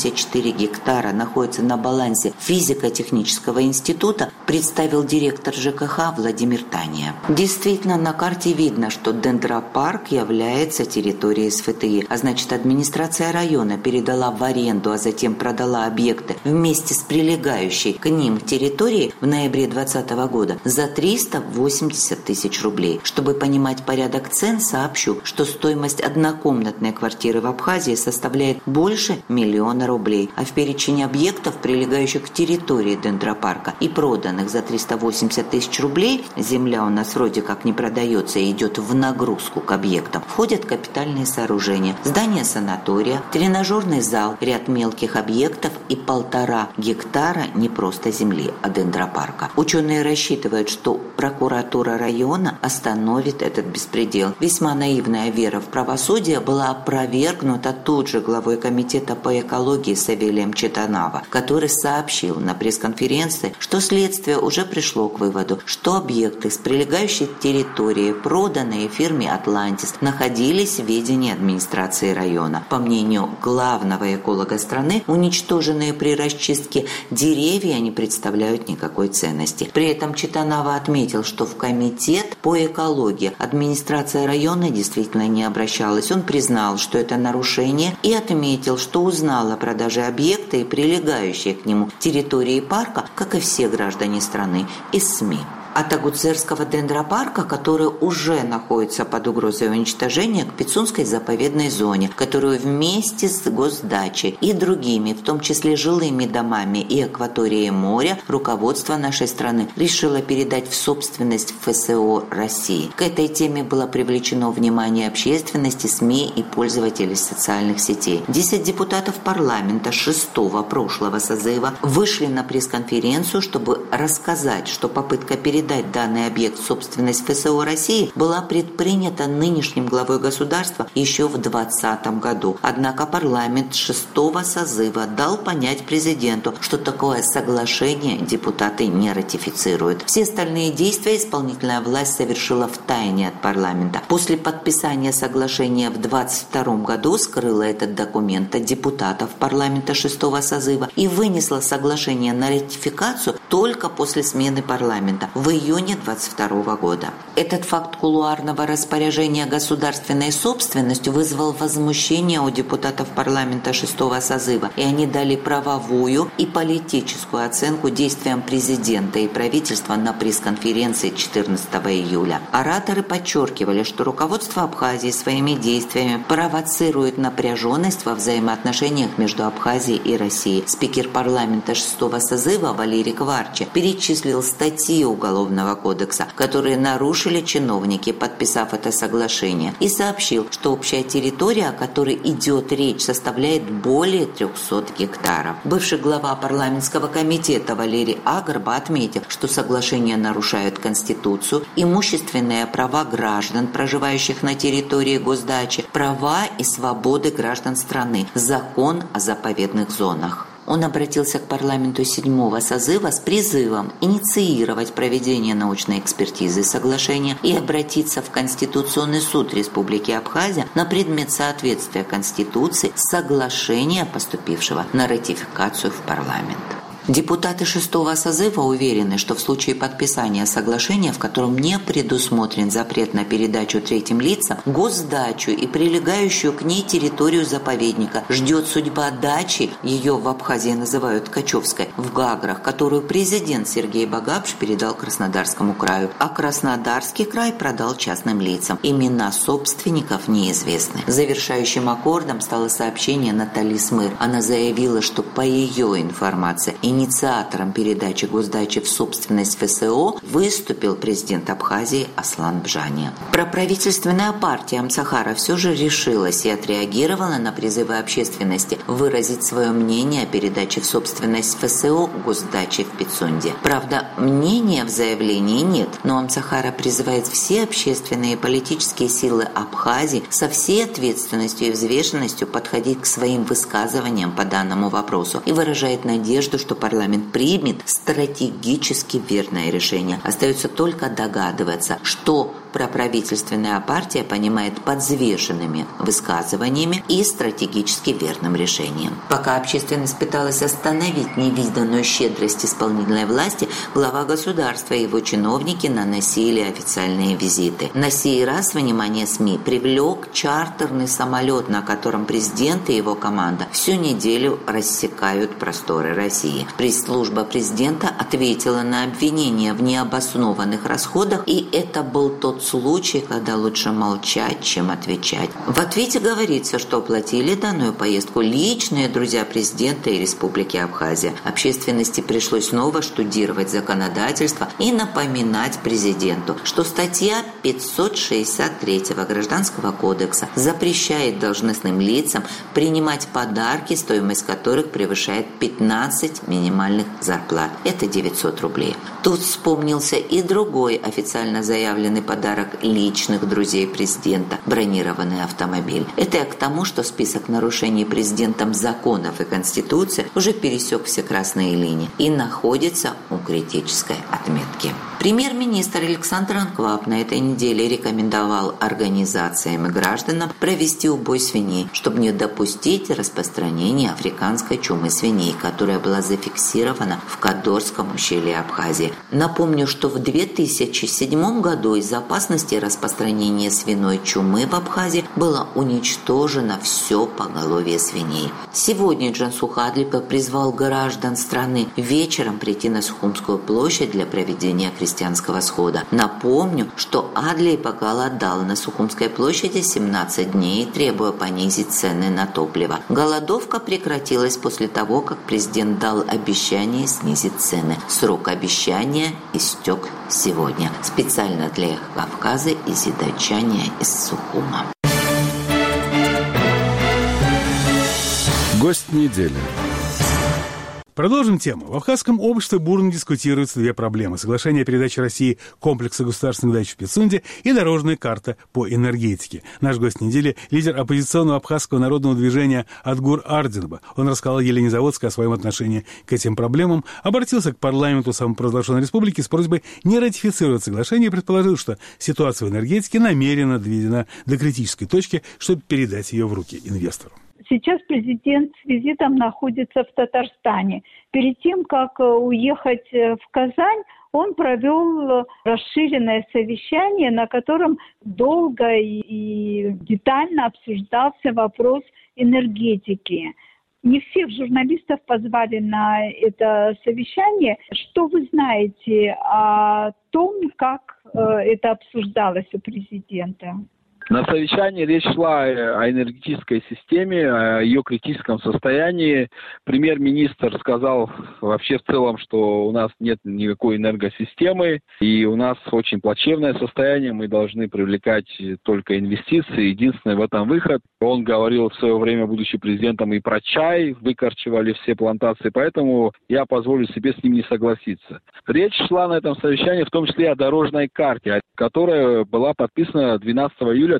84 гектара находятся на балансе физико-технического института, представил директор ЖКХ Владимир Тания. Действительно, на карте видно, что дендропарк является территорией СФТИ, а значит, администрация района передала в аренду, а затем продала объекты вместе с прилегающей к ним территорией в ноябре 2020 года за 380 тысяч рублей. Чтобы понимать порядок цен, сообщу, что стоимость однокомнатной квартиры в Абхазии составляет больше 1 миллиона рублей, а в перечень объектов, прилегающих к территории дендропарка и проданных за 380 тысяч рублей, земля у нас вроде как не продается и идет в нагрузку к объектам, входят капитальные сооружения, здание санатория, тренажерный зал, ряд мелких объектов и 1,5 гектара не просто земли, а дендропарка. Ученые рассчитывают, что прокуратура района остановит этот беспредел. Весьма наивная вера в правосудие была опровергнута тут же главой комитета по экологии Савелием Читаново, который сообщил на пресс-конференции, что следствие уже пришло к выводу, что объекты с прилегающей территории, проданные фирме «Атлантис», находились в ведении администрации района. По мнению главного эколога страны, уничтоженные при расчистке деревья не представляют никакой ценности. При этом Читаново отметил, что в комитет по экологии администрация района действительно не обращалась. Он признал, что это нарушение, и отметил, что узнал о продаже объекта и прилегающей к нему территории парка, как и все граждане страны, из СМИ. От Агуцерского дендропарка, который уже находится под угрозой уничтожения, к Пицунской заповедной зоне, которую вместе с госдачей и другими, в том числе жилыми домами и акваторией моря, руководство нашей страны решило передать в собственность ФСО России. К этой теме было привлечено внимание общественности, СМИ и пользователей социальных сетей. 10 депутатов парламента 6-го прошлого созыва вышли на пресс-конференцию, чтобы рассказать, что попытка передать данный объект в собственность ФСО России была предпринята нынешним главой государства еще в 2020 году. Однако парламент 6-го созыва дал понять президенту, что такое соглашение депутаты не ратифицируют. Все остальные действия исполнительная власть совершила в тайне от парламента. После подписания соглашения в 2022 году скрыла этот документ от депутатов парламента 6-го созыва и вынесла соглашение на ратификацию только после смены парламента в июне 2022 года. Этот факт кулуарного распоряжения государственной собственностью вызвал возмущение у депутатов парламента 6-го созыва, и они дали правовую и политическую оценку действиям президента и правительства на пресс-конференции 14 июля. Ораторы подчеркивали, что руководство Абхазии своими действиями провоцирует напряженность во взаимоотношениях между Абхазией и Россией. Спикер парламента 6-го созыва Валерий Кварчи перечислил статьи Уголовного кодекса, которые нарушили чиновники, подписав это соглашение, и сообщил, что общая территория, о которой идет речь, составляет более 300 гектаров. Бывший глава парламентского комитета Валерий Агарба отметил, что соглашение нарушает Конституцию, имущественные права граждан, проживающих на территории госдачи, права и свободы граждан страны, закон о заповедных зонах. Он обратился к парламенту 7-го созыва с призывом инициировать проведение научной экспертизы соглашения и обратиться в Конституционный суд Республики Абхазия на предмет соответствия Конституции соглашения, поступившего на ратификацию в парламент. Депутаты 6-го созыва уверены, что в случае подписания соглашения, в котором не предусмотрен запрет на передачу третьим лицам, госдачу и прилегающую к ней территорию заповедника ждет судьба дачи, ее в Абхазии называют Качевской, в Гаграх, которую президент Сергей Багапш передал Краснодарскому краю, а Краснодарский край продал частным лицам. Имена собственников неизвестны. Завершающим аккордом стало сообщение Натальи Смыр. Она заявила, что по ее информации инициатором передачи госдачи в собственность ФСО выступил президент Абхазии Аслан Бжани. Проправительственная партия Амсахара все же решилась и отреагировала на призывы общественности выразить свое мнение о передаче в собственность ФСО госдачи в Пицунде. Правда, мнения в заявлении нет, но Амсахара призывает все общественные и политические силы Абхазии со всей ответственностью и взвешенностью подходить к своим высказываниям по данному вопросу и выражает надежду, что парламент примет стратегически верное решение. Остается только догадываться, что проправительственная партия понимает под взвешенными высказываниями и стратегически верным решением. Пока общественность пыталась остановить невиданную щедрость исполнительной власти, глава государства и его чиновники наносили официальные визиты. На сей раз внимание СМИ привлек чартерный самолет, на котором президент и его команда всю неделю рассекают просторы России. Пресс-служба президента ответила на обвинения в необоснованных расходах, и это был тот случай, когда лучше молчать, чем отвечать. В ответе говорится, что оплатили данную поездку личные друзья президента и Республики Абхазия. Общественности пришлось снова штудировать законодательство и напоминать президенту, что статья 563 Гражданского кодекса запрещает должностным лицам принимать подарки, стоимость которых превышает 15 минимальных зарплат. Это 900 рублей. Тут вспомнился и другой официально заявленный подарок подарок личных друзей президента – бронированный автомобиль. Это я к тому, что список нарушений президентом законов и Конституции уже пересек все красные линии и находится у критической отметки. Премьер-министр Александр Анкваб на этой неделе рекомендовал организациям и гражданам провести убой свиней, чтобы не допустить распространения африканской чумы свиней, которая была зафиксирована в Кадорском ущелье Абхазии. Напомню, что в 2007 году из-за опасности распространения свиной чумы в Абхазии было уничтожено все поголовье свиней. Сегодня Джансух Адлипов призвал граждан страны вечером прийти на Сухумскую площадь для проведения христианского схода. Напомню, что Адлипов голодал на Сухумской площади 17 дней, требуя понизить цены на топливо. Голодовка прекратилась после того, как президент дал обещание снизить цены. Срок обещания истек сегодня. Специально для Кавказа Изида Чаня из Сухума. Гость недели. Продолжим тему. В абхазском обществе бурно дискутируются две проблемы: соглашение о передаче России комплекса государственных дач в Пицунде и дорожная карта по энергетике. Наш гость недели – лидер оппозиционного абхазского народного движения Адгур Ардинба. Он рассказал Елене Заводской о своем отношении к этим проблемам, обратился к парламенту самопровозглашенной республики с просьбой не ратифицировать соглашение и предположил, что ситуация в энергетике намеренно доведена до критической точки, чтобы передать ее в руки инвестору. Сейчас президент с визитом находится в Татарстане. Перед тем, как уехать в Казань, он провел расширенное совещание, на котором долго и детально обсуждался вопрос энергетики. Не всех журналистов позвали на это совещание. Что вы знаете о том, как это обсуждалось у президента? На совещании речь шла о энергетической системе, о ее критическом состоянии. Премьер-министр сказал вообще в целом, что у нас нет никакой энергосистемы, и у нас очень плачевное состояние, мы должны привлекать только инвестиции. Единственный в этом выход. Он говорил в свое время, будучи президентом, и про чай, выкорчевали все плантации, поэтому я позволю себе с ним не согласиться. Речь шла на этом совещании в том числе о дорожной карте, которая была подписана 12 июля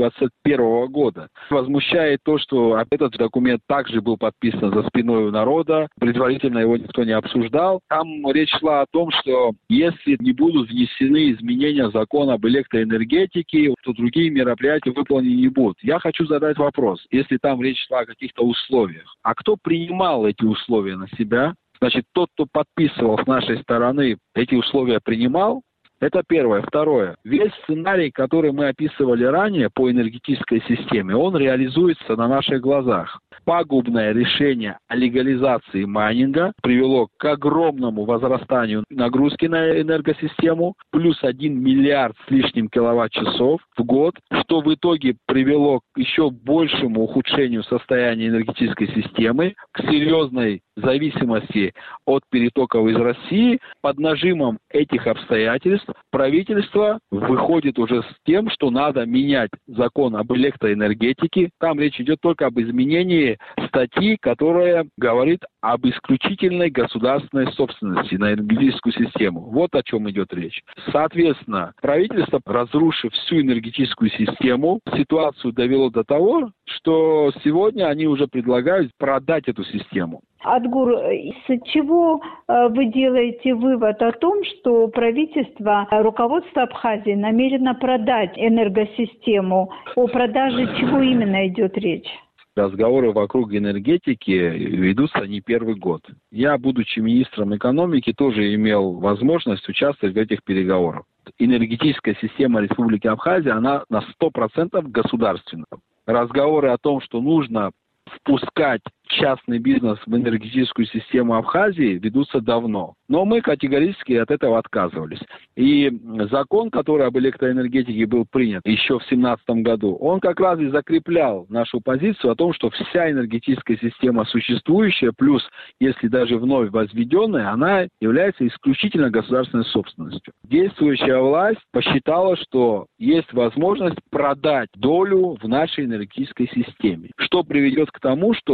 2021 года. Возмущает то, что этот документ также был подписан за спиной у народа, предварительно его никто не обсуждал. Там речь шла о том, что если не будут внесены изменения в закон об электроэнергетике, то другие мероприятия выполнены не будут. Я хочу задать вопрос, если там речь шла о каких-то условиях, а кто принимал эти условия на себя? Значит, тот, кто подписывал с нашей стороны, эти условия принимал? Это первое. Второе. Весь сценарий, который мы описывали ранее по энергетической системе, он реализуется на наших глазах. Пагубное решение о легализации майнинга привело к огромному возрастанию нагрузки на энергосистему, плюс 1 миллиард с лишним киловатт-часов в год, что в итоге привело к еще большему ухудшению состояния энергетической системы, к серьезной зависимости от перетоков из России. Под нажимом этих обстоятельств правительство выходит уже с тем, что надо менять закон об электроэнергетике. Там речь идет только об изменении статьи, которая говорит об исключительной государственной собственности на энергетическую систему. Вот о чем идет речь. Соответственно, правительство, разрушив всю энергетическую систему, ситуацию довело до того, что сегодня они уже предлагают продать эту систему. Адгур, из чего вы делаете вывод о том, что правительство, руководство Абхазии намерено продать энергосистему? О продаже чего именно идет речь? Разговоры вокруг энергетики ведутся не первый год. Я, будучи министром экономики, тоже имел возможность участвовать в этих переговорах. Энергетическая система Республики Абхазия, она на 100% государственная. Разговоры о том, что нужно впускать частный бизнес в энергетическую систему Абхазии, ведутся давно. Но мы категорически от этого отказывались. И закон, который об электроэнергетике был принят еще в 2017 году, он как раз и закреплял нашу позицию о том, что вся энергетическая система существующая, плюс, если даже вновь возведенная, она является исключительно государственной собственностью. Действующая власть посчитала, что есть возможность продать долю в нашей энергетической системе, что приведет к тому, что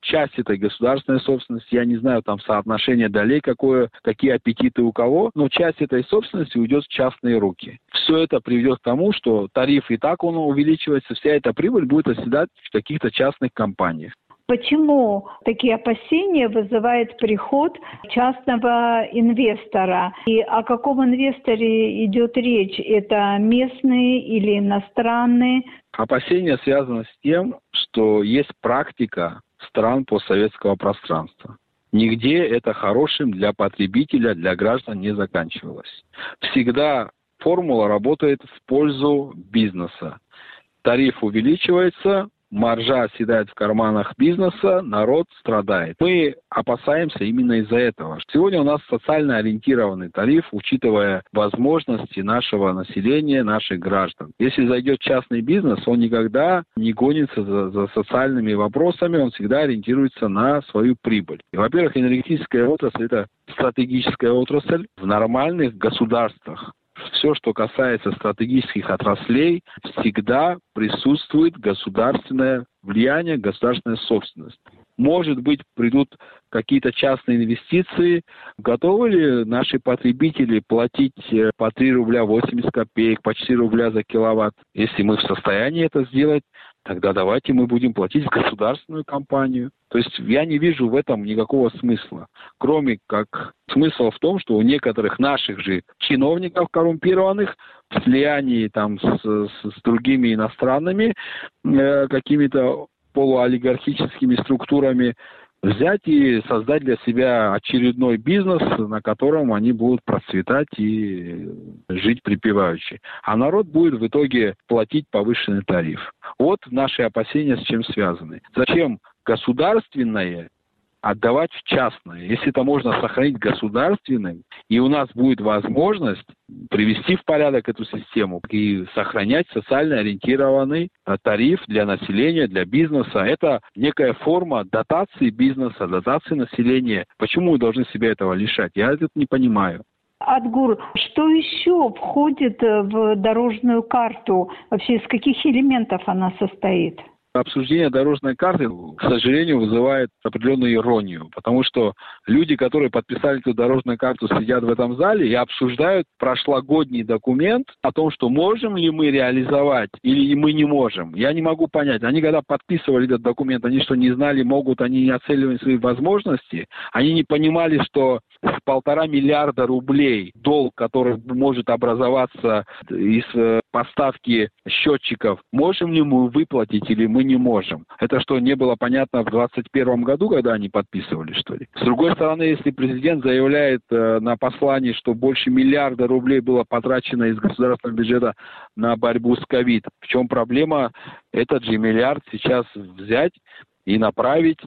часть этой государственной собственности, я не знаю, там соотношение долей, какие аппетиты у кого, но часть этой собственности уйдет в частные руки. Все это приведет к тому, что тариф и так он увеличивается, вся эта прибыль будет оседать в каких-то частных компаниях. Почему такие опасения вызывает приход частного инвестора? И о каком инвесторе идет речь? Это местные или иностранные? Опасения связаны с тем, что есть практика стран постсоветского пространства. Нигде это хорошим для потребителя, для граждан не заканчивалось. Всегда формула работает в пользу бизнеса. Тариф увеличивается, маржа оседает в карманах бизнеса, народ страдает. Мы опасаемся именно из-за этого. Сегодня у нас социально ориентированный тариф, учитывая возможности нашего населения, наших граждан. Если зайдет частный бизнес, он никогда не гонится за социальными вопросами, он всегда ориентируется на свою прибыль. И, во-первых, энергетическая отрасль – это стратегическая отрасль в нормальных государствах. Все, что касается стратегических отраслей, всегда присутствует государственное влияние, государственная собственность. Может быть, придут какие-то частные инвестиции. Готовы ли наши потребители платить по 3 рубля 80 копеек, по 4 рубля за киловатт? Если мы в состоянии это сделать, тогда давайте мы будем платить в государственную компанию. То есть я не вижу в этом никакого смысла. Кроме как смысла в том, что у некоторых наших же чиновников коррумпированных в слиянии там с другими иностранными какими-то полуолигархическими структурами взять и создать для себя очередной бизнес, на котором они будут процветать и жить припеваючи. А народ будет в итоге платить повышенный тариф. Вот наши опасения с чем связаны. Зачем государственное отдавать в частное? Если это можно сохранить государственным, и у нас будет возможность привести в порядок эту систему и сохранять социально ориентированный тариф для населения, для бизнеса. Это некая форма дотации бизнеса, дотации населения. Почему мы должны себя этого лишать? Я это не понимаю. Адгур, что еще входит в дорожную карту? Вообще, из каких элементов она состоит? Обсуждение дорожной карты, к сожалению, вызывает определенную иронию, потому что люди, которые подписали эту дорожную карту, сидят в этом зале и обсуждают прошлогодний документ о том, что можем ли мы реализовать или мы не можем. Я не могу понять. Они когда подписывали этот документ, они что, не знали, могут, они не оценивали свои возможности, они не понимали, что 1,5 миллиарда рублей долг, который может образоваться из поставки счетчиков, можем ли мы выплатить или мы не можем. Это что, не было понятно в 2021 году, когда они подписывали, что ли? С другой стороны, если президент заявляет на послании, что больше 1 миллиарда рублей было потрачено из государственного бюджета на борьбу с ковид, в чем проблема этот же 1 миллиард сейчас взять и направить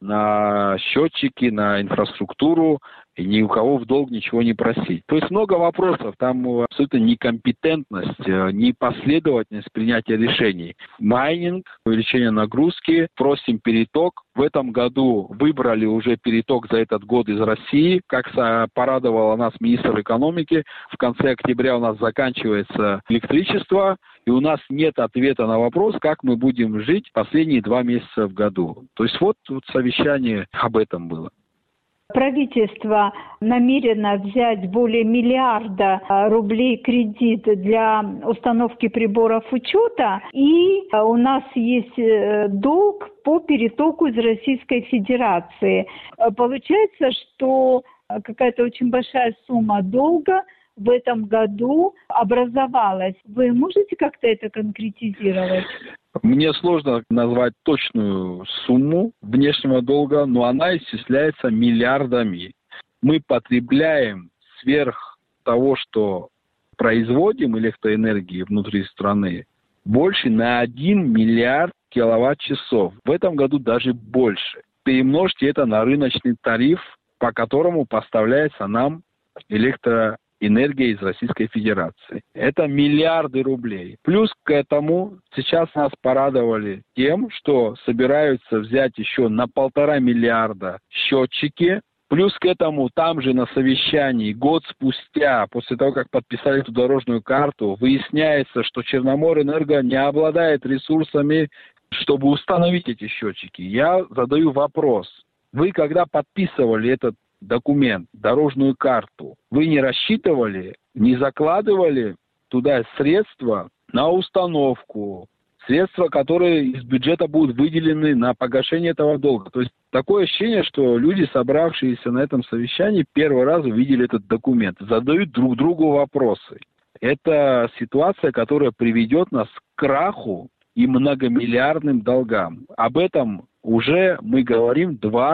на счетчики, на инфраструктуру, и ни у кого в долг ничего не просить. То есть много вопросов, там абсолютно некомпетентность, непоследовательность принятия решений. Майнинг, увеличение нагрузки, просим переток. В этом году выбрали уже переток за этот год из России. Как порадовала нас министр экономики, в конце октября у нас заканчивается электричество, и у нас нет ответа на вопрос, как мы будем жить последние 2 месяца в году. То есть вот совещание об этом было. Правительство намерено взять более 1 миллиарда рублей кредит для установки приборов учета, и у нас есть долг по перетоку из Российской Федерации. Получается, что какая-то очень большая сумма долга в этом году образовалась. Вы можете как-то это конкретизировать? Мне сложно назвать точную сумму внешнего долга, но она исчисляется миллиардами. Мы потребляем сверх того, что производим электроэнергии внутри страны, больше на 1 миллиард киловатт-часов. В этом году даже больше. Перемножьте это на рыночный тариф, по которому поставляется нам электроэнергия из Российской Федерации. Это миллиарды рублей. Плюс к этому сейчас нас порадовали тем, что собираются взять еще на 1,5 миллиарда счетчики. Плюс к этому там же на совещании год спустя, после того, как подписали эту дорожную карту, выясняется, что Черноморэнерго не обладает ресурсами, чтобы установить эти счетчики, я задаю вопрос. Вы, когда подписывали этот документ, дорожную карту, вы не рассчитывали, не закладывали туда средства на установку, средства, которые из бюджета будут выделены на погашение этого долга? То есть такое ощущение, что люди, собравшиеся на этом совещании, первый раз увидели этот документ, задают друг другу вопросы. Это ситуация, которая приведет нас к краху и многомиллиардным долгам. Об этом уже мы говорим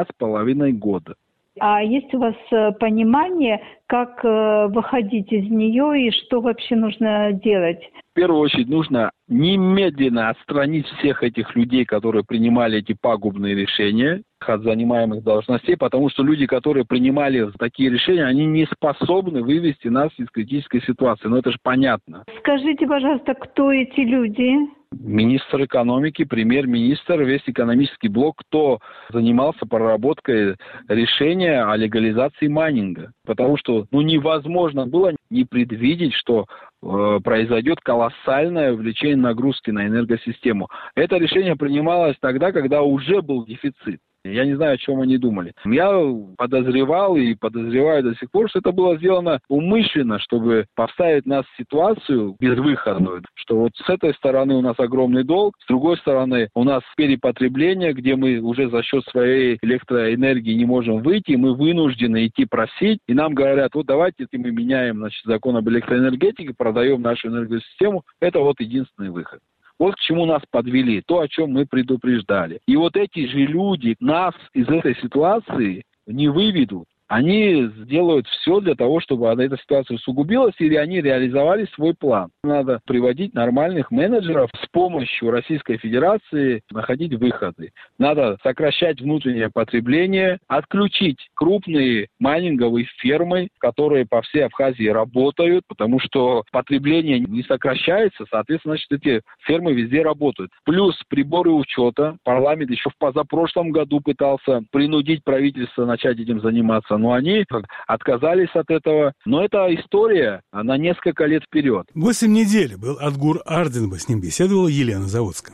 2,5 года. А есть у вас понимание, как выходить из нее и что вообще нужно делать? В первую очередь нужно немедленно отстранить всех этих людей, которые принимали эти пагубные решения от занимаемых должностей, потому что люди, которые принимали такие решения, они не способны вывести нас из критической ситуации. Но это же понятно. Скажите, пожалуйста, кто эти люди? Министр экономики, премьер-министр, весь экономический блок, кто занимался проработкой решения о легализации майнинга. Потому что невозможно было не предвидеть, что произойдет колоссальное увеличение нагрузки на энергосистему. Это решение принималось тогда, когда уже был дефицит. Я не знаю, о чем они думали. Я подозревал и подозреваю до сих пор, что это было сделано умышленно, чтобы поставить нас в ситуацию безвыходную. Что вот с этой стороны у нас огромный долг, с другой стороны у нас перепотребление, где мы уже за счет своей электроэнергии не можем выйти, мы вынуждены идти просить, и нам говорят, вот давайте мы меняем закон об электроэнергетике, продаем нашу энергосистему. Это вот единственный выход. Вот к чему нас подвели, то, о чем мы предупреждали. И вот эти же люди нас из этой ситуации не выведут. Они сделают все для того, чтобы эта ситуация усугубилась, или они реализовали свой план. Надо приводить нормальных менеджеров с помощью Российской Федерации, находить выходы. Надо сокращать внутреннее потребление, отключить крупные майнинговые фермы, которые по всей Абхазии работают, потому что потребление не сокращается, соответственно, эти фермы везде работают. Плюс приборы учета. Парламент еще в позапрошлом году пытался принудить правительство начать этим заниматься, но они отказались от этого. Но эта история, она несколько лет вперед. 8 недель был Адгур Арденба, с ним беседовала Елена Заводская.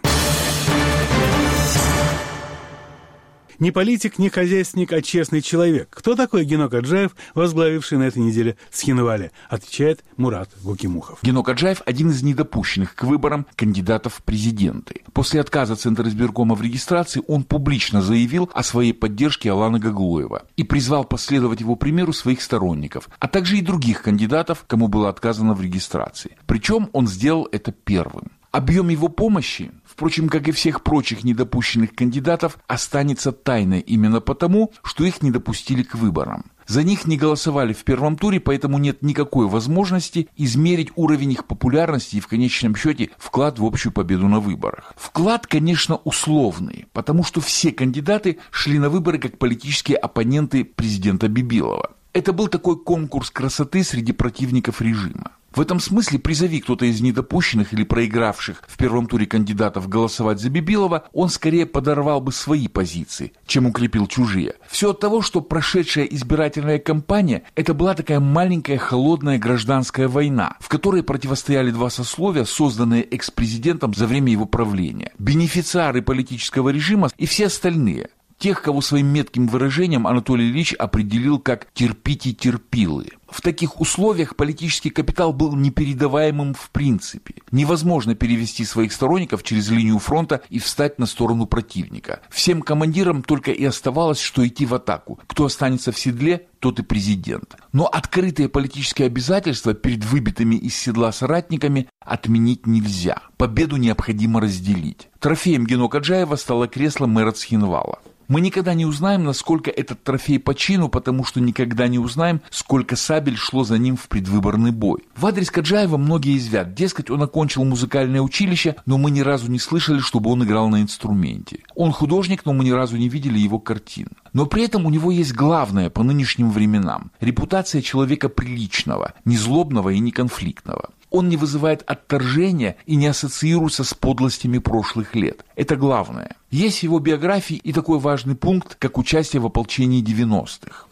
Не политик, не хозяйственник, а честный человек. Кто такой Генок Аджаев, возглавивший на этой неделе Схинвали? Отвечает Мурат Гукимухов. Генок Аджаев – один из недопущенных к выборам кандидатов в президенты. После отказа Центра избиркома в регистрации он публично заявил о своей поддержке Алана Гаглуева и призвал последовать его примеру своих сторонников, а также и других кандидатов, кому было отказано в регистрации. Причем он сделал это первым. Объем его помощи, впрочем, как и всех прочих недопущенных кандидатов, останется тайной именно потому, что их не допустили к выборам. За них не голосовали в первом туре, поэтому нет никакой возможности измерить уровень их популярности и в конечном счете вклад в общую победу на выборах. Вклад, конечно, условный, потому что все кандидаты шли на выборы как политические оппоненты президента Бибилова. Это был такой конкурс красоты среди противников режима. В этом смысле призови кто-то из недопущенных или проигравших в первом туре кандидатов голосовать за Бибилова, он скорее подорвал бы свои позиции, чем укрепил чужие. Все от того, что прошедшая избирательная кампания – это была такая маленькая холодная гражданская война, в которой противостояли два сословия, созданные экс-президентом за время его правления. Бенефициары политического режима и все остальные. Тех, кого своим метким выражением Анатолий Ильич определил как «терпите терпилы». В таких условиях политический капитал был непередаваемым в принципе. Невозможно перевести своих сторонников через линию фронта и встать на сторону противника. Всем командирам только и оставалось, что идти в атаку. Кто останется в седле, тот и президент. Но открытые политические обязательства перед выбитыми из седла соратниками отменить нельзя. Победу необходимо разделить. Трофеем Генока Аджаева стало кресло мэра Цхинвала. Мы никогда не узнаем, насколько этот трофей по чину, потому что никогда не узнаем, сколько сабель шло за ним в предвыборный бой. В адрес Каджаева многие извят. Дескать, он окончил музыкальное училище, но мы ни разу не слышали, чтобы он играл на инструменте. Он художник, но мы ни разу не видели его картин. Но при этом у него есть главное по нынешним временам – репутация человека приличного, незлобного и неконфликтного. Он не вызывает отторжения и не ассоциируется с подлостями прошлых лет. Это главное. Есть в его биографии и такой важный пункт, как участие в ополчении 90-х.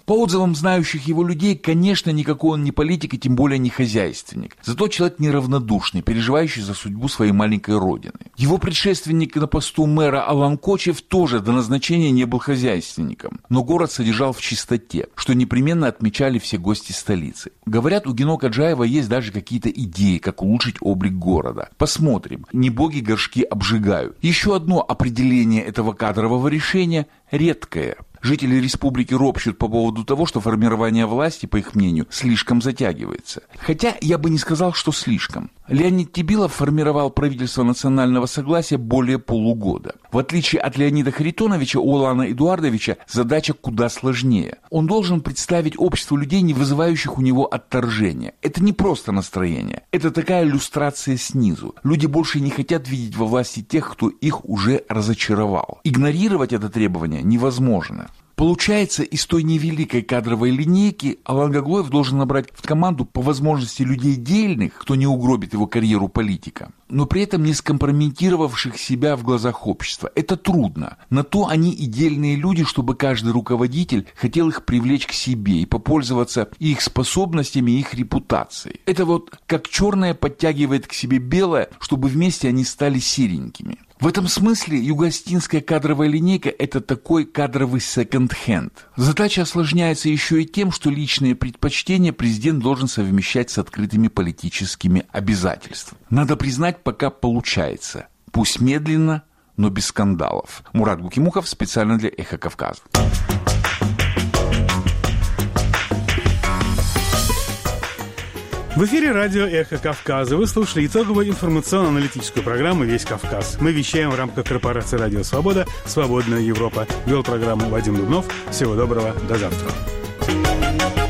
По отзывам знающих его людей, конечно, никакой он не политик и тем более не хозяйственник. Зато человек неравнодушный, переживающий за судьбу своей маленькой родины. Его предшественник на посту мэра Алан Кочев тоже до назначения не был хозяйственником, но город содержал в чистоте, что непременно отмечали все гости столицы. Говорят, у Гено Коджаева есть даже какие-то идеи, как улучшить облик города. Посмотрим. Не боги горшки обжигают. Еще одно определение этого кадрового решения – редкое. Жители республики ропщут по поводу того, что формирование власти, по их мнению, слишком затягивается. Хотя я бы не сказал, что слишком. Леонид Тебилов формировал правительство национального согласия более полугода. В отличие от Леонида Харитоновича, у Алана Эдуардовича задача куда сложнее. Он должен представить обществу людей, не вызывающих у него отторжения. Это не просто настроение. Это такая люстрация снизу. Люди больше не хотят видеть во власти тех, кто их уже разочаровал. Игнорировать это требование невозможно. Получается, из той невеликой кадровой линейки Алан Гаглоев должен набрать в команду по возможности людей дельных, кто не угробит его карьеру политика, но при этом не скомпрометировавших себя в глазах общества. Это трудно. На то они и дельные люди, чтобы каждый руководитель хотел их привлечь к себе и попользоваться их способностями и их репутацией. Это вот как черное подтягивает к себе белое, чтобы вместе они стали серенькими. В этом смысле юго-остинская кадровая линейка – это такой кадровый секонд-хенд. Задача осложняется еще и тем, что личные предпочтения президент должен совмещать с открытыми политическими обязательствами. Надо признать, пока получается. Пусть медленно, но без скандалов. Мурат Гукимухов специально для «Эхо Кавказа». В эфире радио «Эхо Кавказа». Вы слушали итоговую информационно-аналитическую программу «Весь Кавказ». Мы вещаем в рамках корпорации «Радио Свобода», «Свободная Европа». Вел программу Вадим Дубнов. Всего доброго. До завтра.